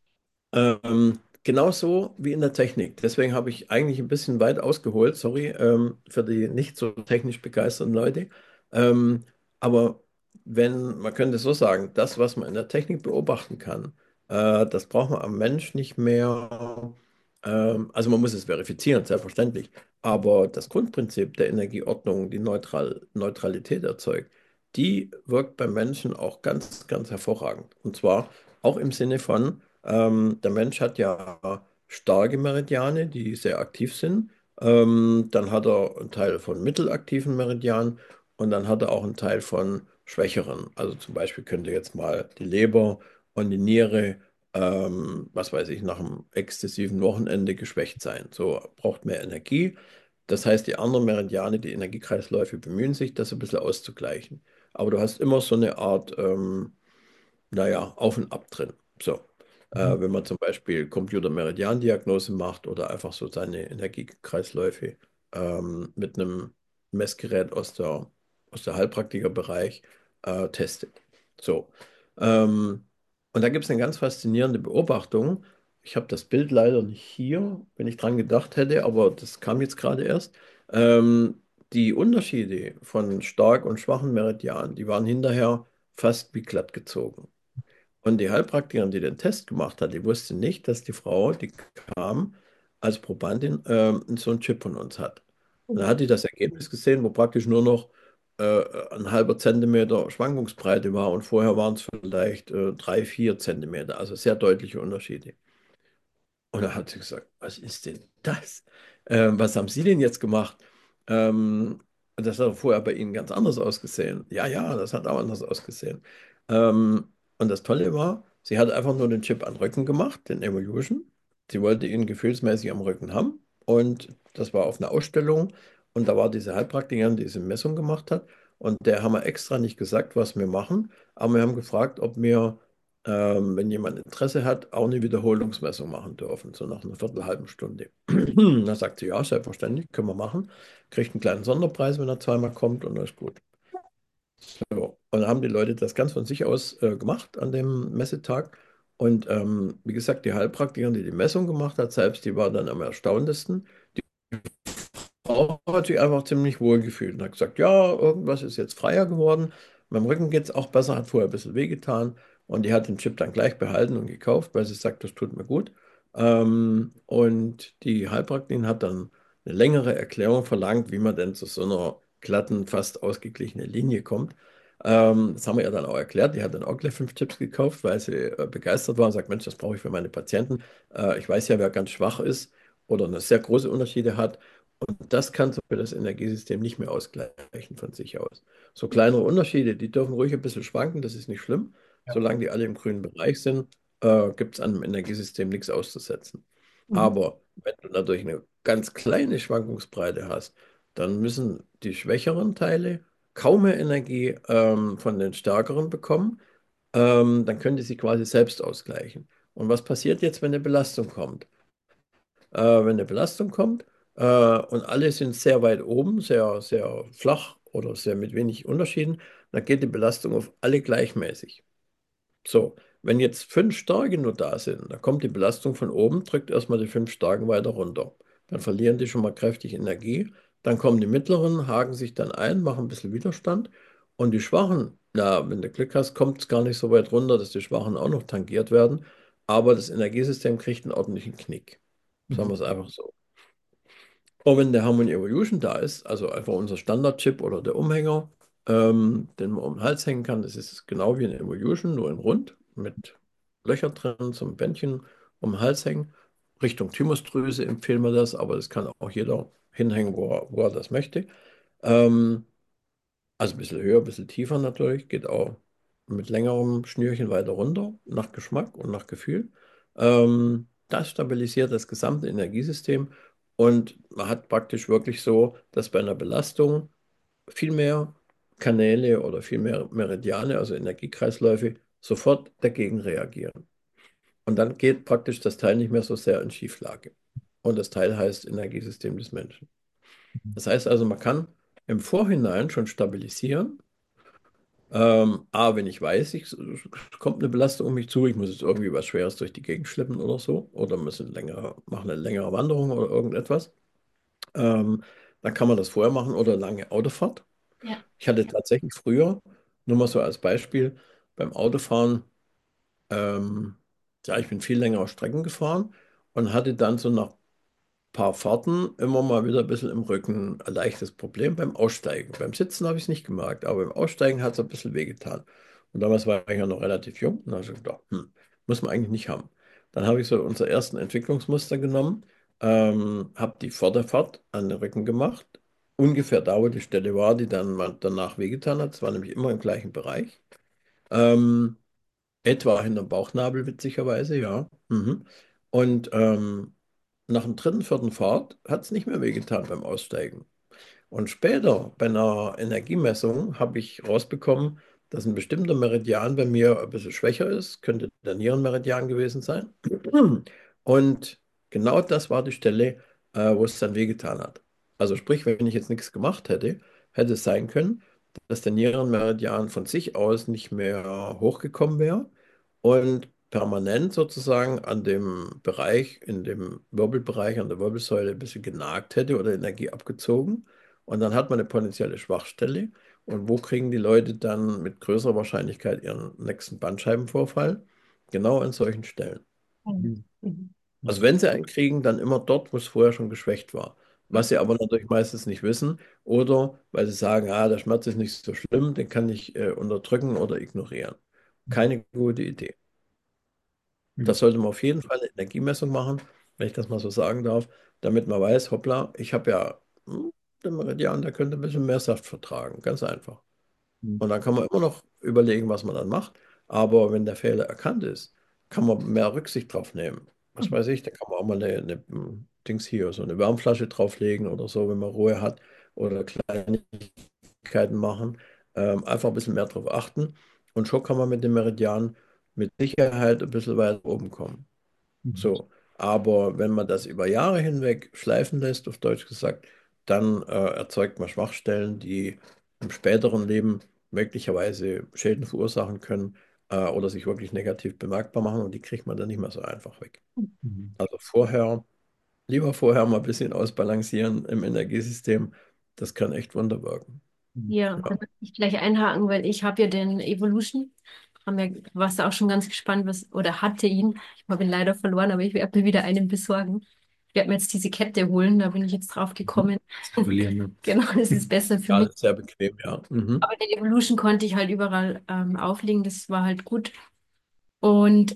A: Ähm, genauso wie in der Technik. Deswegen habe ich eigentlich ein bisschen weit ausgeholt, sorry, ähm, für die nicht so technisch begeisterten Leute. Ähm, aber wenn, man könnte so sagen, das, was man in der Technik beobachten kann, äh, das braucht man am Mensch nicht mehr Ähm, also man muss es verifizieren, selbstverständlich. Aber das Grundprinzip der Energieordnung, die Neutral Neutralität erzeugt, die wirkt beim Menschen auch ganz, ganz hervorragend. Und zwar auch im Sinne von, ähm, der Mensch hat ja starke Meridiane, die sehr aktiv sind. Ähm, dann hat er einen Teil von mittelaktiven Meridianen und dann hat er auch einen Teil von schwächeren. Also zum Beispiel könnte jetzt mal die Leber und die Niere ähm, was weiß ich, nach einem exzessiven Wochenende geschwächt sein. So braucht mehr Energie. Das heißt, die anderen Meridiane, die Energiekreisläufe bemühen sich, das ein bisschen auszugleichen. Aber du hast immer so eine Art, ähm, naja, Auf und Ab drin. So.
C: Mhm.
A: Äh, wenn man zum Beispiel Computer-Meridian-Diagnose macht oder einfach so seine Energiekreisläufe ähm, mit einem Messgerät aus der, aus der Heilpraktikerbereich äh, testet. So. Ähm, und da gibt es eine ganz faszinierende Beobachtung. Ich habe das Bild leider nicht hier, wenn ich dran gedacht hätte, aber das kam jetzt gerade erst. Ähm, die Unterschiede von stark und schwachen Meridianen, die waren hinterher fast wie glatt gezogen. Und die Heilpraktikerin, die den Test gemacht hat, die wusste nicht, dass die Frau, die kam als Probandin, ähm, so einen Chip von uns hat. Und dann hat die das Ergebnis gesehen, wo praktisch nur noch äh, ein halber Zentimeter Schwankungsbreite war und vorher waren es vielleicht äh, drei, vier Zentimeter, also sehr deutliche Unterschiede. Und da hat sie gesagt, was ist denn das? Ähm, was haben Sie denn jetzt gemacht? Ähm, und das hat vorher bei Ihnen ganz anders ausgesehen. Ja, ja, das hat auch anders ausgesehen. Ähm, und das Tolle war, sie hat einfach nur den Chip an den Rücken gemacht, den Evolution. Sie wollte ihn gefühlsmäßig am Rücken haben. Und das war auf einer Ausstellung. Und da war diese Heilpraktikerin, die diese Messung gemacht hat. Und der haben wir extra nicht gesagt, was wir machen. Aber wir haben gefragt, ob wir ähm, wenn jemand Interesse hat, auch eine Wiederholungsmessung machen dürfen, so nach einer Viertelhalben Stunde. Da sagt sie, ja, selbstverständlich, können wir machen. Kriegt einen kleinen Sonderpreis, wenn er zweimal kommt und das ist gut. So. Und dann haben die Leute das ganz von sich aus äh, gemacht an dem Messetag. Und ähm, wie gesagt, die Heilpraktikerin, die die Messung gemacht hat, selbst, die war dann am erstauntesten. Frau hat sich einfach ziemlich wohl gefühlt und hat gesagt, ja, irgendwas ist jetzt freier geworden. Meinem Rücken geht es auch besser, hat vorher ein bisschen wehgetan. Und die hat den Chip dann gleich behalten und gekauft, weil sie sagt, das tut mir gut. Ähm, und die Heilpraktikerin hat dann eine längere Erklärung verlangt, wie man denn zu so einer glatten, fast ausgeglichenen Linie kommt. Ähm, das haben wir ihr dann auch erklärt. Die hat dann auch gleich fünf Chips gekauft, weil sie äh, begeistert war und sagt, Mensch, das brauche ich für meine Patienten. Äh, ich weiß ja, wer ganz schwach ist oder eine sehr große Unterschiede hat. Und das kann zum Beispiel das Energiesystem nicht mehr ausgleichen von sich aus. So kleinere Unterschiede, die dürfen ruhig ein bisschen schwanken, das ist nicht schlimm.
C: Ja.
A: Solange die alle im grünen Bereich sind, äh, gibt es an dem Energiesystem nichts auszusetzen.
B: Mhm.
A: Aber wenn du natürlich eine ganz kleine Schwankungsbreite hast, dann müssen die schwächeren Teile kaum mehr Energie ähm, von den stärkeren bekommen. Ähm, dann können die sich quasi selbst ausgleichen. Und was passiert jetzt, wenn eine Belastung kommt? äh, wenn eine Belastung kommt äh, und alle sind sehr weit oben, sehr, sehr flach oder sehr mit wenig Unterschieden, dann geht die Belastung auf alle gleichmäßig. So, wenn jetzt fünf Starke nur da sind, dann kommt die Belastung von oben, drückt erstmal die fünf Starken weiter runter. Dann verlieren die schon mal kräftig Energie. Dann kommen die mittleren, haken sich dann ein, machen ein bisschen Widerstand. Und die Schwachen, na, wenn du Glück hast, kommt es gar nicht so weit runter, dass die Schwachen auch noch tangiert werden. Aber das Energiesystem kriegt einen ordentlichen Knick. Sagen
C: Mhm.
A: wir es einfach so. Und wenn der Harmony Evolution da ist, also einfach unser Standardchip oder der Umhänger, ähm, den man um den Hals hängen kann, das ist genau wie eine Evolution, nur in rund, mit Löchern drin zum Bändchen um den Hals hängen. Richtung Thymusdrüse empfehlen wir das, aber das kann auch jeder hinhängen, wo er, wo er das möchte. Ähm, also ein bisschen höher, ein bisschen tiefer natürlich, geht auch mit längerem Schnürchen weiter runter, nach Geschmack und nach Gefühl. Ähm, das stabilisiert das gesamte Energiesystem und man hat praktisch wirklich so, dass bei einer Belastung viel mehr Kanäle oder viel mehr Meridiane, also Energiekreisläufe, sofort dagegen reagieren. Und dann geht praktisch das Teil nicht mehr so sehr in Schieflage. Und das Teil heißt Energiesystem des Menschen. Das heißt also, man kann im Vorhinein schon stabilisieren. Ähm, A, wenn ich weiß, ich, es kommt eine Belastung um mich zu, ich muss jetzt irgendwie was Schweres durch die Gegend schleppen oder so, oder müssen länger, machen eine längere Wanderung oder irgendetwas, ähm, dann kann man das vorher machen oder lange Autofahrt.
B: Ja.
A: Ich hatte tatsächlich früher, nur mal so als Beispiel, beim Autofahren, ähm, ja, ich bin viel längere Strecken gefahren und hatte dann so nach paar Fahrten immer mal wieder ein bisschen im Rücken ein leichtes Problem beim Aussteigen. Beim Sitzen habe ich es nicht gemerkt, aber beim Aussteigen hat es ein bisschen wehgetan. Und damals war ich ja noch relativ jung und da habe ich gedacht, hm, muss man eigentlich nicht haben. Dann habe ich so unsere ersten Entwicklungsmuster genommen, ähm, habe die Vorderfahrt an den Rücken gemacht, ungefähr da, wo die Stelle war, die dann mal danach wehgetan hat. Es war nämlich immer im gleichen Bereich. Ähm, Etwa hinterm Bauchnabel, witzigerweise, ja. Mhm. Und ähm, nach dem dritten, vierten Fahrt hat es nicht mehr wehgetan beim Aussteigen. Und später bei einer Energiemessung habe ich rausbekommen, dass ein bestimmter Meridian bei mir ein bisschen schwächer ist, könnte der Nierenmeridian gewesen sein. Und genau das war die Stelle, äh, wo es dann wehgetan hat. Also sprich, wenn ich jetzt nichts gemacht hätte, hätte es sein können, dass der Nierenmeridian von sich aus nicht mehr hochgekommen wäre und permanent sozusagen an dem Bereich, in dem Wirbelbereich, an der Wirbelsäule ein bisschen genagt hätte oder Energie abgezogen. Und dann hat man eine potenzielle Schwachstelle. Und wo kriegen die Leute dann mit größerer Wahrscheinlichkeit ihren nächsten Bandscheibenvorfall? Genau an solchen Stellen.
B: Mhm.
C: Mhm.
B: Mhm.
A: Also wenn sie einen kriegen, dann immer dort, wo es vorher schon geschwächt war.
C: Ja.
A: Was sie aber natürlich meistens nicht wissen. Oder weil sie sagen, ah, der Schmerz ist nicht so schlimm, den kann ich äh, unterdrücken oder ignorieren. Keine gute Idee.
C: Mhm.
A: Das sollte man auf jeden Fall eine Energiemessung machen, wenn ich das mal so sagen darf, damit man weiß, hoppla, ich habe ja hm, den Meridian, der könnte ein bisschen mehr Saft vertragen. Ganz einfach.
C: Mhm.
A: Und dann kann man immer noch überlegen, was man dann macht. Aber wenn der Fehler erkannt ist, kann man mehr Rücksicht drauf nehmen. Was
B: Mhm.
A: weiß ich, da kann man auch mal eine, eine hm, Dings hier, so eine Wärmflasche drauflegen oder so, wenn man Ruhe hat oder Kleinigkeiten machen. Ähm, einfach ein bisschen mehr drauf achten. Und schon kann man mit dem Meridian mit Sicherheit ein bisschen weiter oben kommen.
C: Mhm.
A: So, aber wenn man das über Jahre hinweg schleifen lässt, auf Deutsch gesagt, dann äh, erzeugt man Schwachstellen, die im späteren Leben möglicherweise Schäden verursachen können äh, oder sich wirklich negativ bemerkbar machen und die kriegt man dann nicht mehr so einfach weg.
C: Mhm.
A: Also vorher, lieber vorher mal ein bisschen ausbalancieren im Energiesystem, das kann echt Wunder wirken.
C: Mhm.
B: Ja, da
A: Ja.
B: muss ich gleich einhaken, weil ich habe ja den Evolution. Haben wir, warst du auch schon ganz gespannt, was, oder hatte ihn. Ich habe ihn leider verloren, aber ich werde mir wieder einen besorgen. Ich werde mir jetzt diese Kette holen, da bin ich jetzt drauf
C: Mhm.
B: gekommen.
C: Zu verlieren, ne?
B: Genau, das ist besser für
A: Ja,
B: mich.
A: das ist sehr bequem, ja. Mhm.
B: Aber den Evolution konnte ich halt überall ähm, auflegen, das war halt gut. Und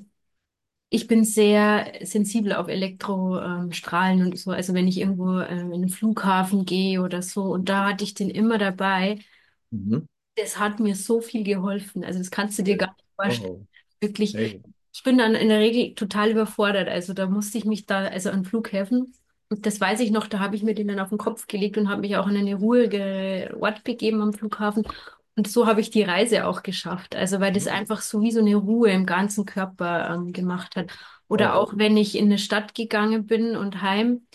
B: ich bin sehr sensibel auf Elektrostrahlen ähm, Strahlen und so. Also wenn ich irgendwo ähm, in den Flughafen gehe oder so, und da hatte ich den immer dabei.
A: Mhm.
B: Das hat mir so viel geholfen. Also das kannst du dir gar
A: Hey.
B: nicht vorstellen.
A: Oh,
B: Wirklich,
A: hey.
B: ich bin dann in der Regel total überfordert. Also da musste ich mich da, also an Flughäfen, und das weiß ich noch, da habe ich mir den dann auf den Kopf gelegt und habe mich auch in eine ruhige Ort begeben am Flughafen. Und so habe ich die Reise auch geschafft. Also weil das einfach so wie so eine Ruhe im ganzen Körper ähm, gemacht hat. Oder
A: Oh.
B: auch wenn ich in eine Stadt gegangen bin und heim,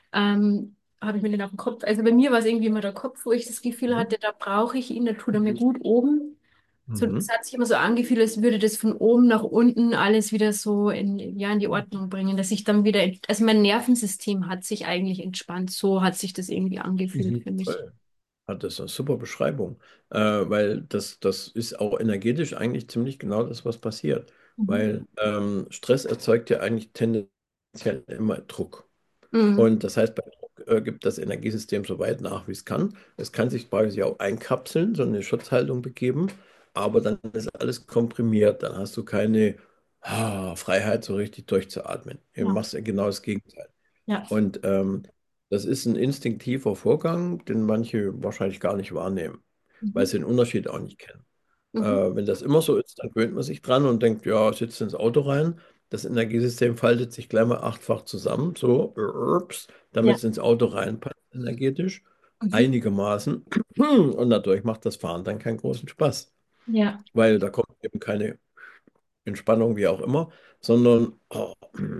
B: ähm, habe ich mir den auf den Kopf. Also bei mir war es irgendwie immer der Kopf, wo ich das Gefühl
A: Mhm.
B: hatte, da brauche ich ihn, da tut er mir gut oben. So, das
A: Mhm.
B: hat sich immer so angefühlt, als würde das von oben nach unten alles wieder so in, ja, in die Ordnung bringen, dass ich dann wieder, also mein Nervensystem hat sich eigentlich entspannt. So hat sich das irgendwie angefühlt
C: Mhm.
B: für mich.
A: Toll. Hat das ist eine super Beschreibung, äh, weil das, das ist auch energetisch eigentlich ziemlich genau das, was passiert.
B: Mhm.
A: Weil ähm, Stress erzeugt ja eigentlich tendenziell immer Druck.
B: Mhm.
A: Und das heißt, bei Druck äh, gibt das Energiesystem so weit nach, wie es kann. Es kann sich quasi auch einkapseln, so eine Schutzhaltung begeben, aber dann ist alles komprimiert. Dann hast du keine ah, Freiheit, so richtig durchzuatmen. Du
B: Ja,
A: machst ja genau das Gegenteil.
B: ja.
A: Und ähm, das ist ein instinktiver Vorgang, den manche wahrscheinlich gar nicht wahrnehmen, weil
B: Mhm.
A: sie den Unterschied auch nicht kennen. Äh,
B: Mhm.
A: wenn das immer so ist, dann gewöhnt man sich dran und denkt, ja, sitzt ins Auto rein. Das Energiesystem faltet sich gleich mal achtfach zusammen, so, ups, damit
B: Ja.
A: es ins Auto reinpasst, energetisch,
B: Mhm.
A: einigermaßen. Und dadurch macht das Fahren dann keinen großen Spaß,
B: Ja.
A: weil da kommt eben keine Entspannung, wie auch immer, sondern, oh,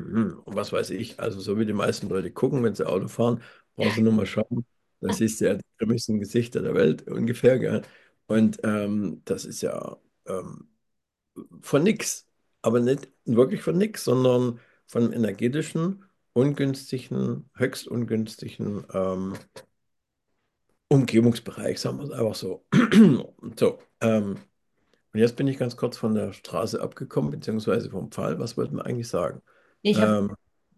A: was weiß ich, also so wie die meisten Leute gucken, wenn sie Auto fahren, brauchst du nur mal schauen, da siehst du ja die grimmigsten Gesichter der Welt ungefähr, gell? Und ähm, das ist ja ähm, von nix, aber nicht wirklich von nix, sondern von energetischen, ungünstigen, höchst ungünstigen ähm, Umgebungsbereich, sagen wir es einfach so. So, ähm, und jetzt bin ich ganz kurz von der Straße abgekommen, beziehungsweise vom Pfahl. Was wollten wir eigentlich sagen?
B: Ich habe
A: Ähm,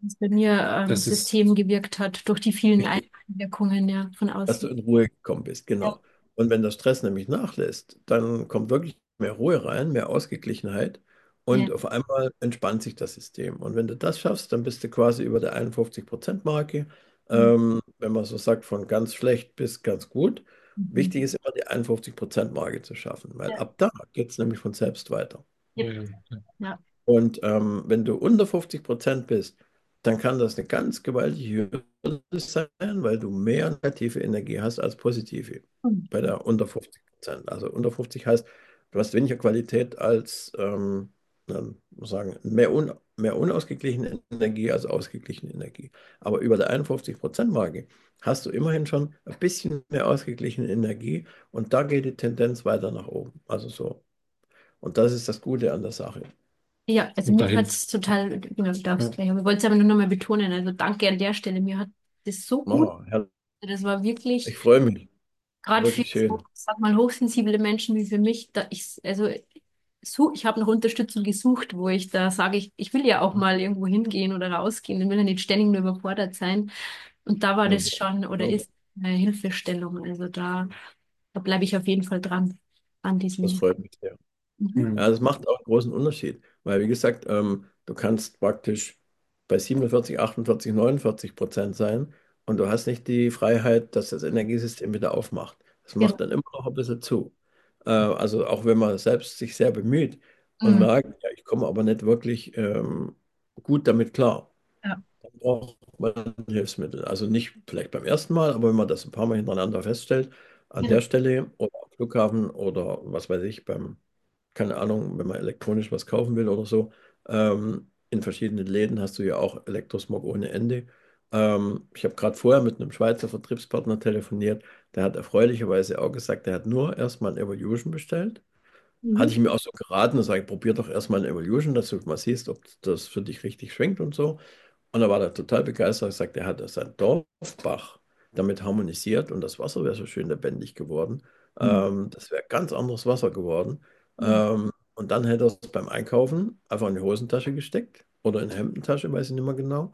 B: was bei mir ähm,
C: Das ist,
B: System gewirkt hat, durch die vielen
A: Richtig.
B: Einwirkungen ja, von
A: Dass du
B: außen.
A: in Ruhe gekommen bist,
B: Ja.
A: genau. Und wenn der Stress nämlich nachlässt, dann kommt wirklich mehr Ruhe rein, mehr Ausgeglichenheit
B: Ja.
A: und auf einmal entspannt sich das System. Und wenn du das schaffst, dann bist du quasi über der einundfünfzig-Prozent-Marke.
B: Mhm.
A: Ähm, wenn man so sagt, von ganz schlecht bis ganz gut. Wichtig
B: Mhm.
A: ist immer die einundfünfzig-Prozent-Marke zu schaffen, weil
B: Ja.
A: ab da geht es nämlich von selbst weiter.
B: Yep.
C: ja,
B: Ja.
A: Und ähm, wenn du unter fünfzig Prozent bist, dann kann das eine ganz gewaltige Hürde sein, weil du mehr negative Energie hast als positive bei
B: Mhm.
A: der unter fünfzig Prozent. Also unter fünfzig heißt, du hast weniger Qualität als, ähm, na, muss sagen, mehr, un, mehr unausgeglichene Energie als ausgeglichene Energie. Aber über der einundfünfzig Prozent-Marke hast du immerhin schon ein bisschen mehr ausgeglichene Energie und da geht die Tendenz weiter nach oben. Also so. Und das ist das Gute an der Sache.
B: Ja, also
C: und
B: mir hat
C: dahin.
B: es total, genau, du darfst
C: Ja.
B: gleich, aber ich wollte es aber nur noch mal betonen, also danke an der Stelle, mir hat das so gut,
A: Oh, Herr,
B: das war wirklich,
A: ich freue mich.
B: gerade für
A: Wirklich
B: so,
A: schön.
B: sag mal, hochsensible Menschen wie für mich, da ich, also such, ich habe noch Unterstützung gesucht, wo ich da sage, ich, ich will ja auch mal irgendwo hingehen oder rausgehen, ich will ja nicht ständig nur überfordert sein. Und da war
A: Mhm.
B: das schon oder
A: Ja,
B: ist eine Hilfestellung. Also da, da bleibe ich auf jeden Fall dran an
A: das
B: diesem.
A: freut mich sehr.
B: Mhm.
A: Ja,
C: Mhm.
A: das macht auch einen großen Unterschied, weil wie gesagt, ähm, du kannst praktisch bei siebenundvierzig, achtundvierzig, neunundvierzig Prozent sein und du hast nicht die Freiheit, dass das Energiesystem wieder aufmacht. Das macht
B: Genau.
A: dann immer noch ein bisschen zu. Äh, also auch wenn man selbst sich sehr bemüht und
B: Mhm.
A: merkt, ja, ich komme aber nicht wirklich ähm, gut damit klar.
B: Ja.
A: Dann braucht man ein Hilfsmittel. Also nicht vielleicht beim ersten Mal, aber wenn man das ein paar Mal hintereinander feststellt, an
B: Genau.
A: der Stelle oder am Flughafen oder was weiß ich, beim, keine Ahnung, wenn man elektronisch was kaufen will oder so, ähm, in verschiedenen Läden hast du ja auch Elektrosmog ohne Ende. Ähm, ich habe gerade vorher mit einem Schweizer Vertriebspartner telefoniert, der hat erfreulicherweise auch gesagt, der hat nur erstmal ein Evolution bestellt. Hatte
B: Mhm.
A: ich mir auch so geraten und sage, probier doch erstmal ein Evolution, dass du mal siehst, ob das für dich richtig schwingt und so. Und da war er total begeistert. Er sagt, er hat sein Dorfbach damit harmonisiert und das Wasser wäre so schön lebendig geworden.
B: Mhm.
A: Ähm, das wäre ganz anderes Wasser geworden.
B: Mhm.
A: Ähm, und dann hätte er es beim Einkaufen einfach in die Hosentasche gesteckt oder in die Hemdentasche, weiß ich nicht mehr genau.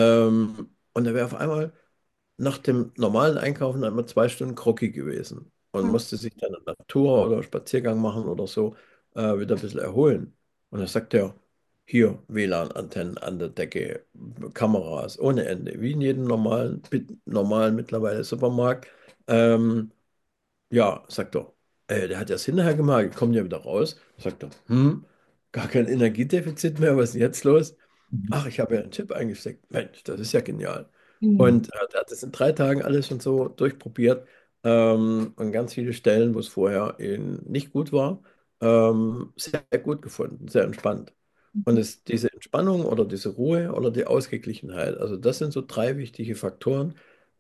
A: Ähm, und er wäre auf einmal nach dem normalen Einkaufen einmal zwei Stunden groggy gewesen und
B: Mhm.
A: musste sich dann eine Tour oder Spaziergang machen oder so äh, wieder ein bisschen erholen. Und dann sagt er, hier W L A N-Antennen an der Decke, Kameras ohne Ende, wie in jedem normalen, bit- normalen mittlerweile Supermarkt. Ähm, ja, sagt er, äh, der hat das hinterher gemacht, kommt ja wieder raus. Sagt er, hm, gar kein Energiedefizit mehr, was ist denn jetzt los? Ach, ich habe ja einen Chip eingesteckt. Mensch, das ist ja genial.
B: Mhm.
A: Und er hat das in drei Tagen alles und so durchprobiert. Ähm, und ganz viele Stellen, wo es vorher eben nicht gut war, ähm, sehr gut gefunden, sehr entspannt. Und es, diese Entspannung oder diese Ruhe oder die Ausgeglichenheit, also das sind so drei wichtige Faktoren,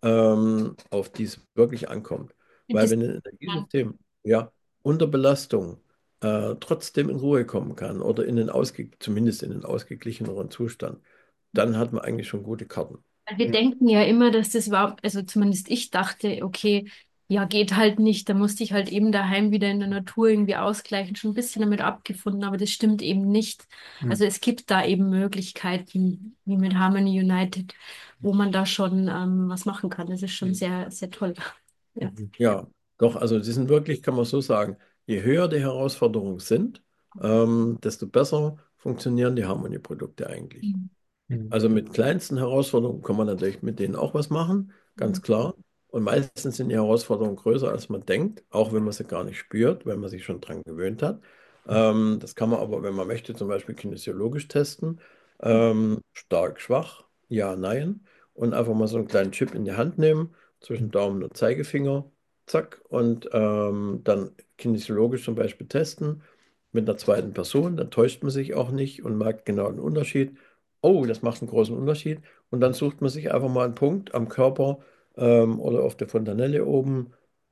A: ähm, auf die es wirklich ankommt.
B: Und
A: Weil
B: das,
A: wenn ein Energiesystem ja unter Belastung äh, trotzdem in Ruhe kommen kann oder in den ausge zumindest in den ausgeglicheneren Zustand, dann hat man eigentlich schon gute Karten.
B: wir denken ja immer, dass das war, also zumindest ich dachte, okay, ja, geht halt nicht. Da musste ich halt eben daheim wieder in der Natur irgendwie ausgleichen, schon ein bisschen damit abgefunden, aber das stimmt eben nicht.
C: Mhm.
B: Also es gibt da eben Möglichkeiten, wie mit Harmony United, wo man da schon ähm, was machen kann. Das ist schon sehr, sehr toll. Ja.
C: Mhm.
A: Ja, doch, also die sind wirklich, kann man so sagen, je höher die Herausforderungen sind, ähm, desto besser funktionieren die Harmonieprodukte eigentlich.
B: Mhm.
C: Mhm.
A: Also mit kleinsten Herausforderungen kann man natürlich mit denen auch was machen, ganz klar. Und meistens sind die Herausforderungen größer, als man denkt, auch wenn man sie gar nicht spürt, weil man sich schon dran gewöhnt hat. Ähm, das kann man aber, wenn man möchte, zum Beispiel kinesiologisch testen. Ähm, stark, schwach, ja, nein. Und einfach mal so einen kleinen Chip in die Hand nehmen, zwischen Daumen und Zeigefinger, zack, und ähm, dann kinesiologisch zum Beispiel testen mit einer zweiten Person. Dann täuscht man sich auch nicht und merkt genau den Unterschied. Oh, das macht einen großen Unterschied. Und dann sucht man sich einfach mal einen Punkt am Körper ähm, oder auf der Fontanelle oben,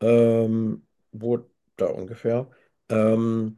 A: ähm, wo da ungefähr, ähm,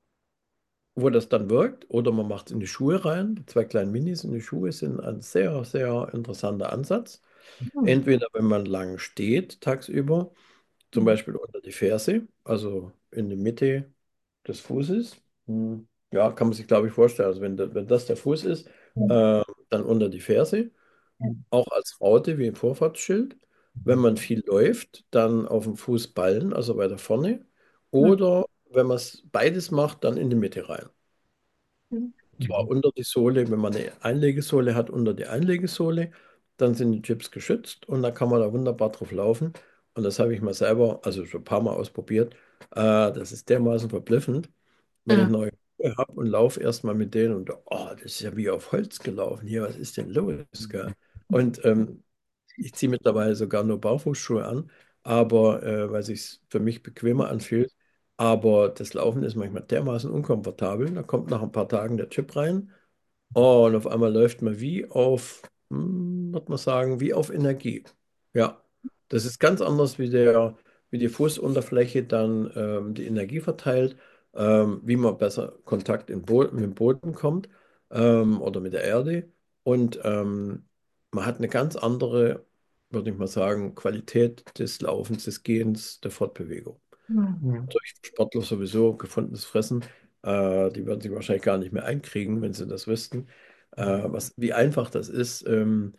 A: wo das dann wirkt. Oder man macht es in die Schuhe rein. Die zwei kleinen Minis in die Schuhe sind ein sehr, sehr interessanter Ansatz.
B: Mhm.
A: Entweder wenn man lang steht tagsüber, zum Beispiel unter die Ferse, also in die Mitte des Fußes. Hm, ja, kann man sich, glaube ich, vorstellen. Also wenn, da- wenn das der Fuß ist,
C: Mhm.
A: äh, dann unter die Ferse, auch als Raute wie ein Vorfahrtsschild. Wenn man viel läuft, dann auf dem Fußballen, also weiter vorne.
B: Mhm.
A: Oder wenn man es beides macht, dann in die Mitte rein.
B: Mhm.
A: Zwar
C: Mhm.
A: unter die Sohle, wenn man eine Einlegesohle hat, unter die Einlegesohle, dann sind die Chips geschützt und dann kann man da wunderbar drauf laufen. Und das habe ich mal selber, also schon ein paar Mal ausprobiert. Äh, das ist dermaßen verblüffend, wenn ich
B: Ja.
A: neue Schuhe habe und laufe erstmal mit denen und oh, das ist ja wie auf Holz gelaufen hier, was ist denn los, gell? Und ähm, ich ziehe mittlerweile sogar nur Barfußschuhe an, aber äh, weil sich für mich bequemer anfühlt. Aber das Laufen ist manchmal dermaßen unkomfortabel. Da kommt nach ein paar Tagen der Chip rein. Oh, und auf einmal läuft man wie auf, hm, würde man sagen, wie auf Energie. Ja, das ist ganz anders, wie der, wie die Fußunterfläche dann ähm, die Energie verteilt, ähm, wie man besser Kontakt in Bo mit dem Boden kommt ähm, oder mit der Erde. Und ähm, man hat eine ganz andere, würde ich mal sagen, Qualität des Laufens, des Gehens, der Fortbewegung.
C: Mhm.
A: Durch Sportler sowieso gefundenes Fressen. Äh, die würden sich wahrscheinlich gar nicht mehr einkriegen, wenn sie das wüssten. Äh, was, wie einfach das ist. Ähm,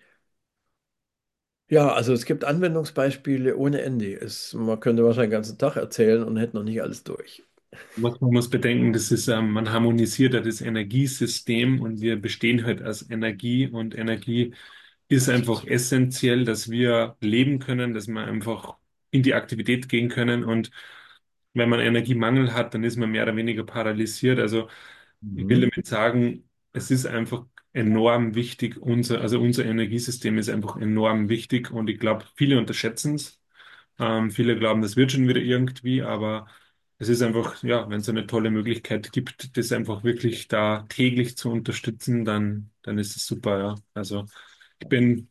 A: ja, also es gibt Anwendungsbeispiele ohne Ende. Es, man könnte wahrscheinlich den ganzen Tag erzählen und hätte noch nicht alles durch.
C: Was man muss bedenken, das ist, ähm, man harmonisiert ja das Energiesystem und wir bestehen halt aus Energie und Energie ist einfach essentiell, dass wir leben können, dass wir einfach in die Aktivität gehen können und wenn man Energiemangel hat, dann ist man mehr oder weniger paralysiert. Also ich will
A: Mhm.
C: damit sagen, es ist einfach enorm wichtig, unser, also unser Energiesystem ist einfach enorm wichtig und ich glaube, viele unterschätzen es. Ähm, viele glauben, das wird schon wieder irgendwie, aber es ist einfach, ja, wenn es eine tolle Möglichkeit gibt, das einfach wirklich da täglich zu unterstützen, dann, dann ist es super, ja. Also ich bin,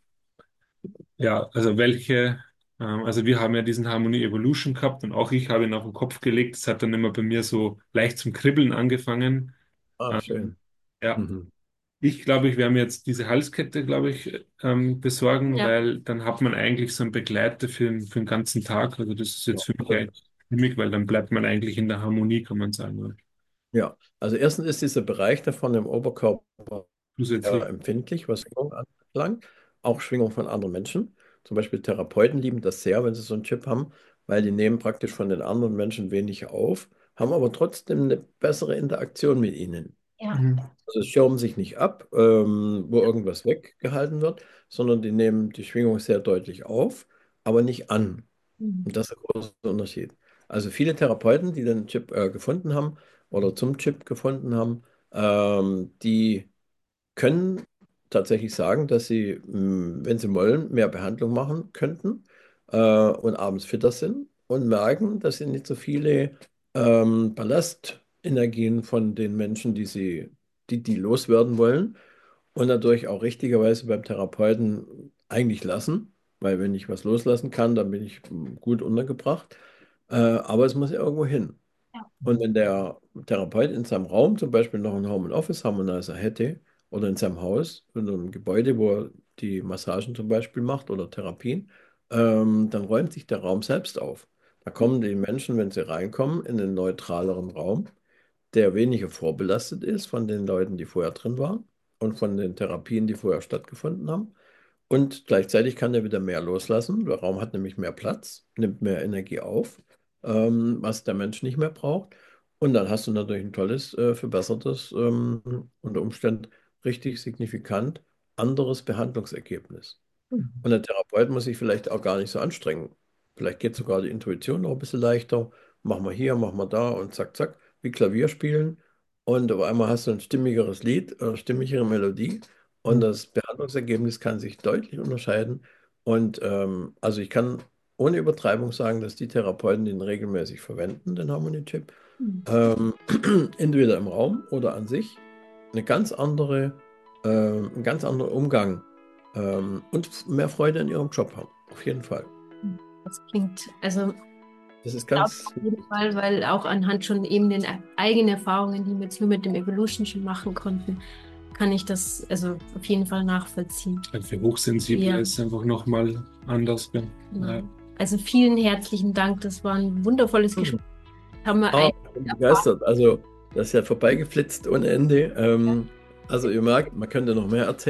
C: ja, also welche, ähm, also wir haben ja diesen Harmony Evolution gehabt und auch ich habe ihn auf den Kopf gelegt. Es hat dann immer bei mir so leicht zum Kribbeln angefangen.
A: Ah,
C: Ähm,
A: schön.
C: ja,
A: Mhm.
C: ich glaube, ich werde mir jetzt diese Halskette, glaube ich, ähm, besorgen,
B: Ja.
C: weil dann hat man eigentlich so einen Begleiter für, den- für den ganzen Tag. Also das ist
A: Ja.
C: jetzt für mich eigentlich stimmig, weil dann bleibt man eigentlich in der Harmonie, kann man sagen. Oder?
A: Ja, also erstens ist dieser Bereich davon im Oberkörper sehr
C: Zusätzlich.
A: empfindlich, was Schwingung anbelangt, auch Schwingung von anderen Menschen. Zum Beispiel Therapeuten lieben das sehr, wenn sie so einen Chip haben, weil die nehmen praktisch von den anderen Menschen wenig auf, haben aber trotzdem eine bessere Interaktion mit ihnen.
B: Ja.
C: Mhm.
A: Also es schirmen sich nicht ab, ähm, wo irgendwas weggehalten wird, sondern die nehmen die Schwingung sehr deutlich auf, aber nicht an.
B: Mhm.
A: Und das ist der große Unterschied. Also viele Therapeuten, die den Chip äh, gefunden haben oder zum Chip gefunden haben, ähm, die können tatsächlich sagen, dass sie, mh, wenn sie wollen, mehr Behandlung machen könnten äh, und abends fitter sind und merken, dass sie nicht so viele ähm, Ballastenergien von den Menschen, die sie, die, die loswerden wollen und dadurch auch richtigerweise beim Therapeuten eigentlich lassen, weil wenn ich was loslassen kann, dann bin ich mh, gut untergebracht. Äh, aber es muss ja irgendwo hin.
B: Ja.
A: Und wenn der Therapeut in seinem Raum zum Beispiel noch einen Home- und Office-Harmonizer hätte oder in seinem Haus, in einem Gebäude, wo er die Massagen zum Beispiel macht oder Therapien, ähm, dann räumt sich der Raum selbst auf. Da kommen die Menschen, wenn sie reinkommen, in einen neutraleren Raum, der weniger vorbelastet ist von den Leuten, die vorher drin waren und von den Therapien, die vorher stattgefunden haben. Und gleichzeitig kann er wieder mehr loslassen. Der Raum hat nämlich mehr Platz, nimmt mehr Energie auf, ähm, was der Mensch nicht mehr braucht. Und dann hast du natürlich ein tolles, äh, verbessertes, ähm, unter Umständen richtig signifikant anderes Behandlungsergebnis. Und der Therapeut muss sich vielleicht auch gar nicht so anstrengen. Vielleicht geht sogar die Intuition noch ein bisschen leichter. Mach mal hier, mach mal da und zack, zack, wie Klavier spielen. Und auf einmal hast du ein stimmigeres Lied, eine stimmigere Melodie. Und das Behandlungsergebnis kann sich deutlich unterscheiden. Und ähm, also ich kann ohne Übertreibung sagen, dass die Therapeuten den regelmäßig verwenden, den Harmony-Chip,
B: Mhm.
A: ähm, entweder im Raum oder an sich, eine ganz andere, ähm, ein ganz anderer Umgang ähm, und mehr Freude in ihrem Job haben. Auf jeden Fall.
B: Das klingt, also
A: Das ist
B: glaube
A: ganz,
B: auf jeden Fall, weil auch anhand schon eben den eigenen Erfahrungen, die wir jetzt nur mit dem Evolution schon machen konnten, kann ich das also auf jeden Fall nachvollziehen.
C: Halt für Hochsensible
B: Ja,
C: ist es einfach nochmal anders. Gell? Ja.
B: genau. Also vielen herzlichen Dank. Das war ein wundervolles
A: hm.
B: Gespräch. Haben wir
A: Ah,
B: ein
A: ich bin begeistert. Also, das ist ja vorbeigeflitzt ohne Ende. Ähm, also, ihr merkt, man könnte noch mehr erzählen.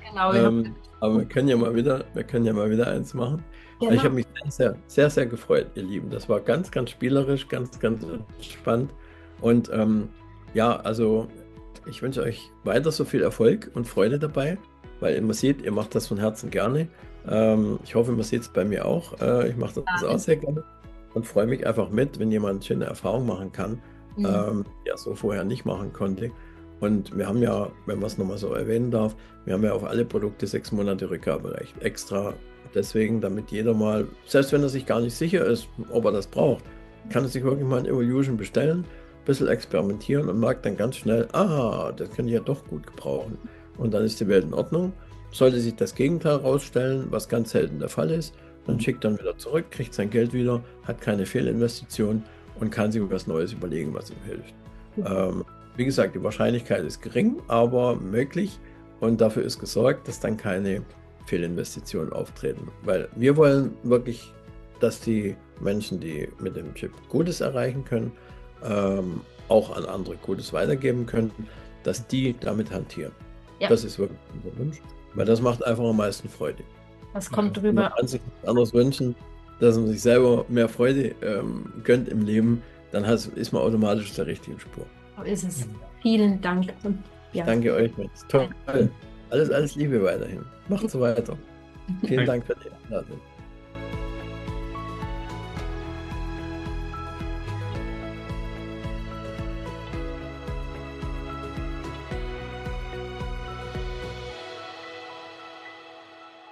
B: Genau, wir haben
A: Ähm, aber wir können ja mal wieder, wir können ja mal wieder eins machen. Also ich
B: genau.
A: habe mich sehr, sehr, sehr, sehr gefreut, ihr Lieben. Das war ganz, ganz spielerisch, ganz, ganz spannend. Und ähm, ja, also ich wünsche euch weiter so viel Erfolg und Freude dabei, weil man sieht, ihr macht das von Herzen gerne. Ähm, ich hoffe, man sieht es bei mir auch. Äh, ich mache das auch sehr gerne und freue mich einfach mit, wenn jemand schöne Erfahrungen machen kann,
B: Mhm.
A: ähm, die er so vorher nicht machen konnte. Und wir haben ja, wenn man es nochmal so erwähnen darf, wir haben ja auf alle Produkte sechs Monate Rückgaberecht. Extra deswegen, damit jeder mal, selbst wenn er sich gar nicht sicher ist, ob er das braucht, kann er sich wirklich mal ein Evolution bestellen, ein bisschen experimentieren und merkt dann ganz schnell, ah, das kann ich ja doch gut gebrauchen. Und dann ist die Welt in Ordnung. Sollte sich das Gegenteil herausstellen, was ganz selten der Fall ist, dann schickt dann wieder zurück, kriegt sein Geld wieder, hat keine Fehlinvestition und kann sich was Neues überlegen, was ihm hilft. Ähm, wie gesagt, die Wahrscheinlichkeit ist gering, aber möglich. Und dafür ist gesorgt, dass dann keine Fehlinvestitionen auftreten. Weil wir wollen wirklich, dass die Menschen, die mit dem Chip Gutes erreichen können, ähm, auch an andere Gutes weitergeben können, dass die damit hantieren.
B: Ja,
A: Das ist wirklich unser Wunsch, weil das macht einfach am meisten Freude.
B: das kommt
A: Und man
B: drüber.
A: kann sich nichts anderes wünschen, dass man sich selber mehr Freude ähm, gönnt im Leben, dann has, ist man automatisch auf der richtigen Spur.
B: So ist es. Vielen Dank. Und
A: Ich
B: ja,
A: danke euch, Mensch. Toll. Alles, alles Liebe weiterhin. Macht so weiter. Vielen Dank für die Einladung.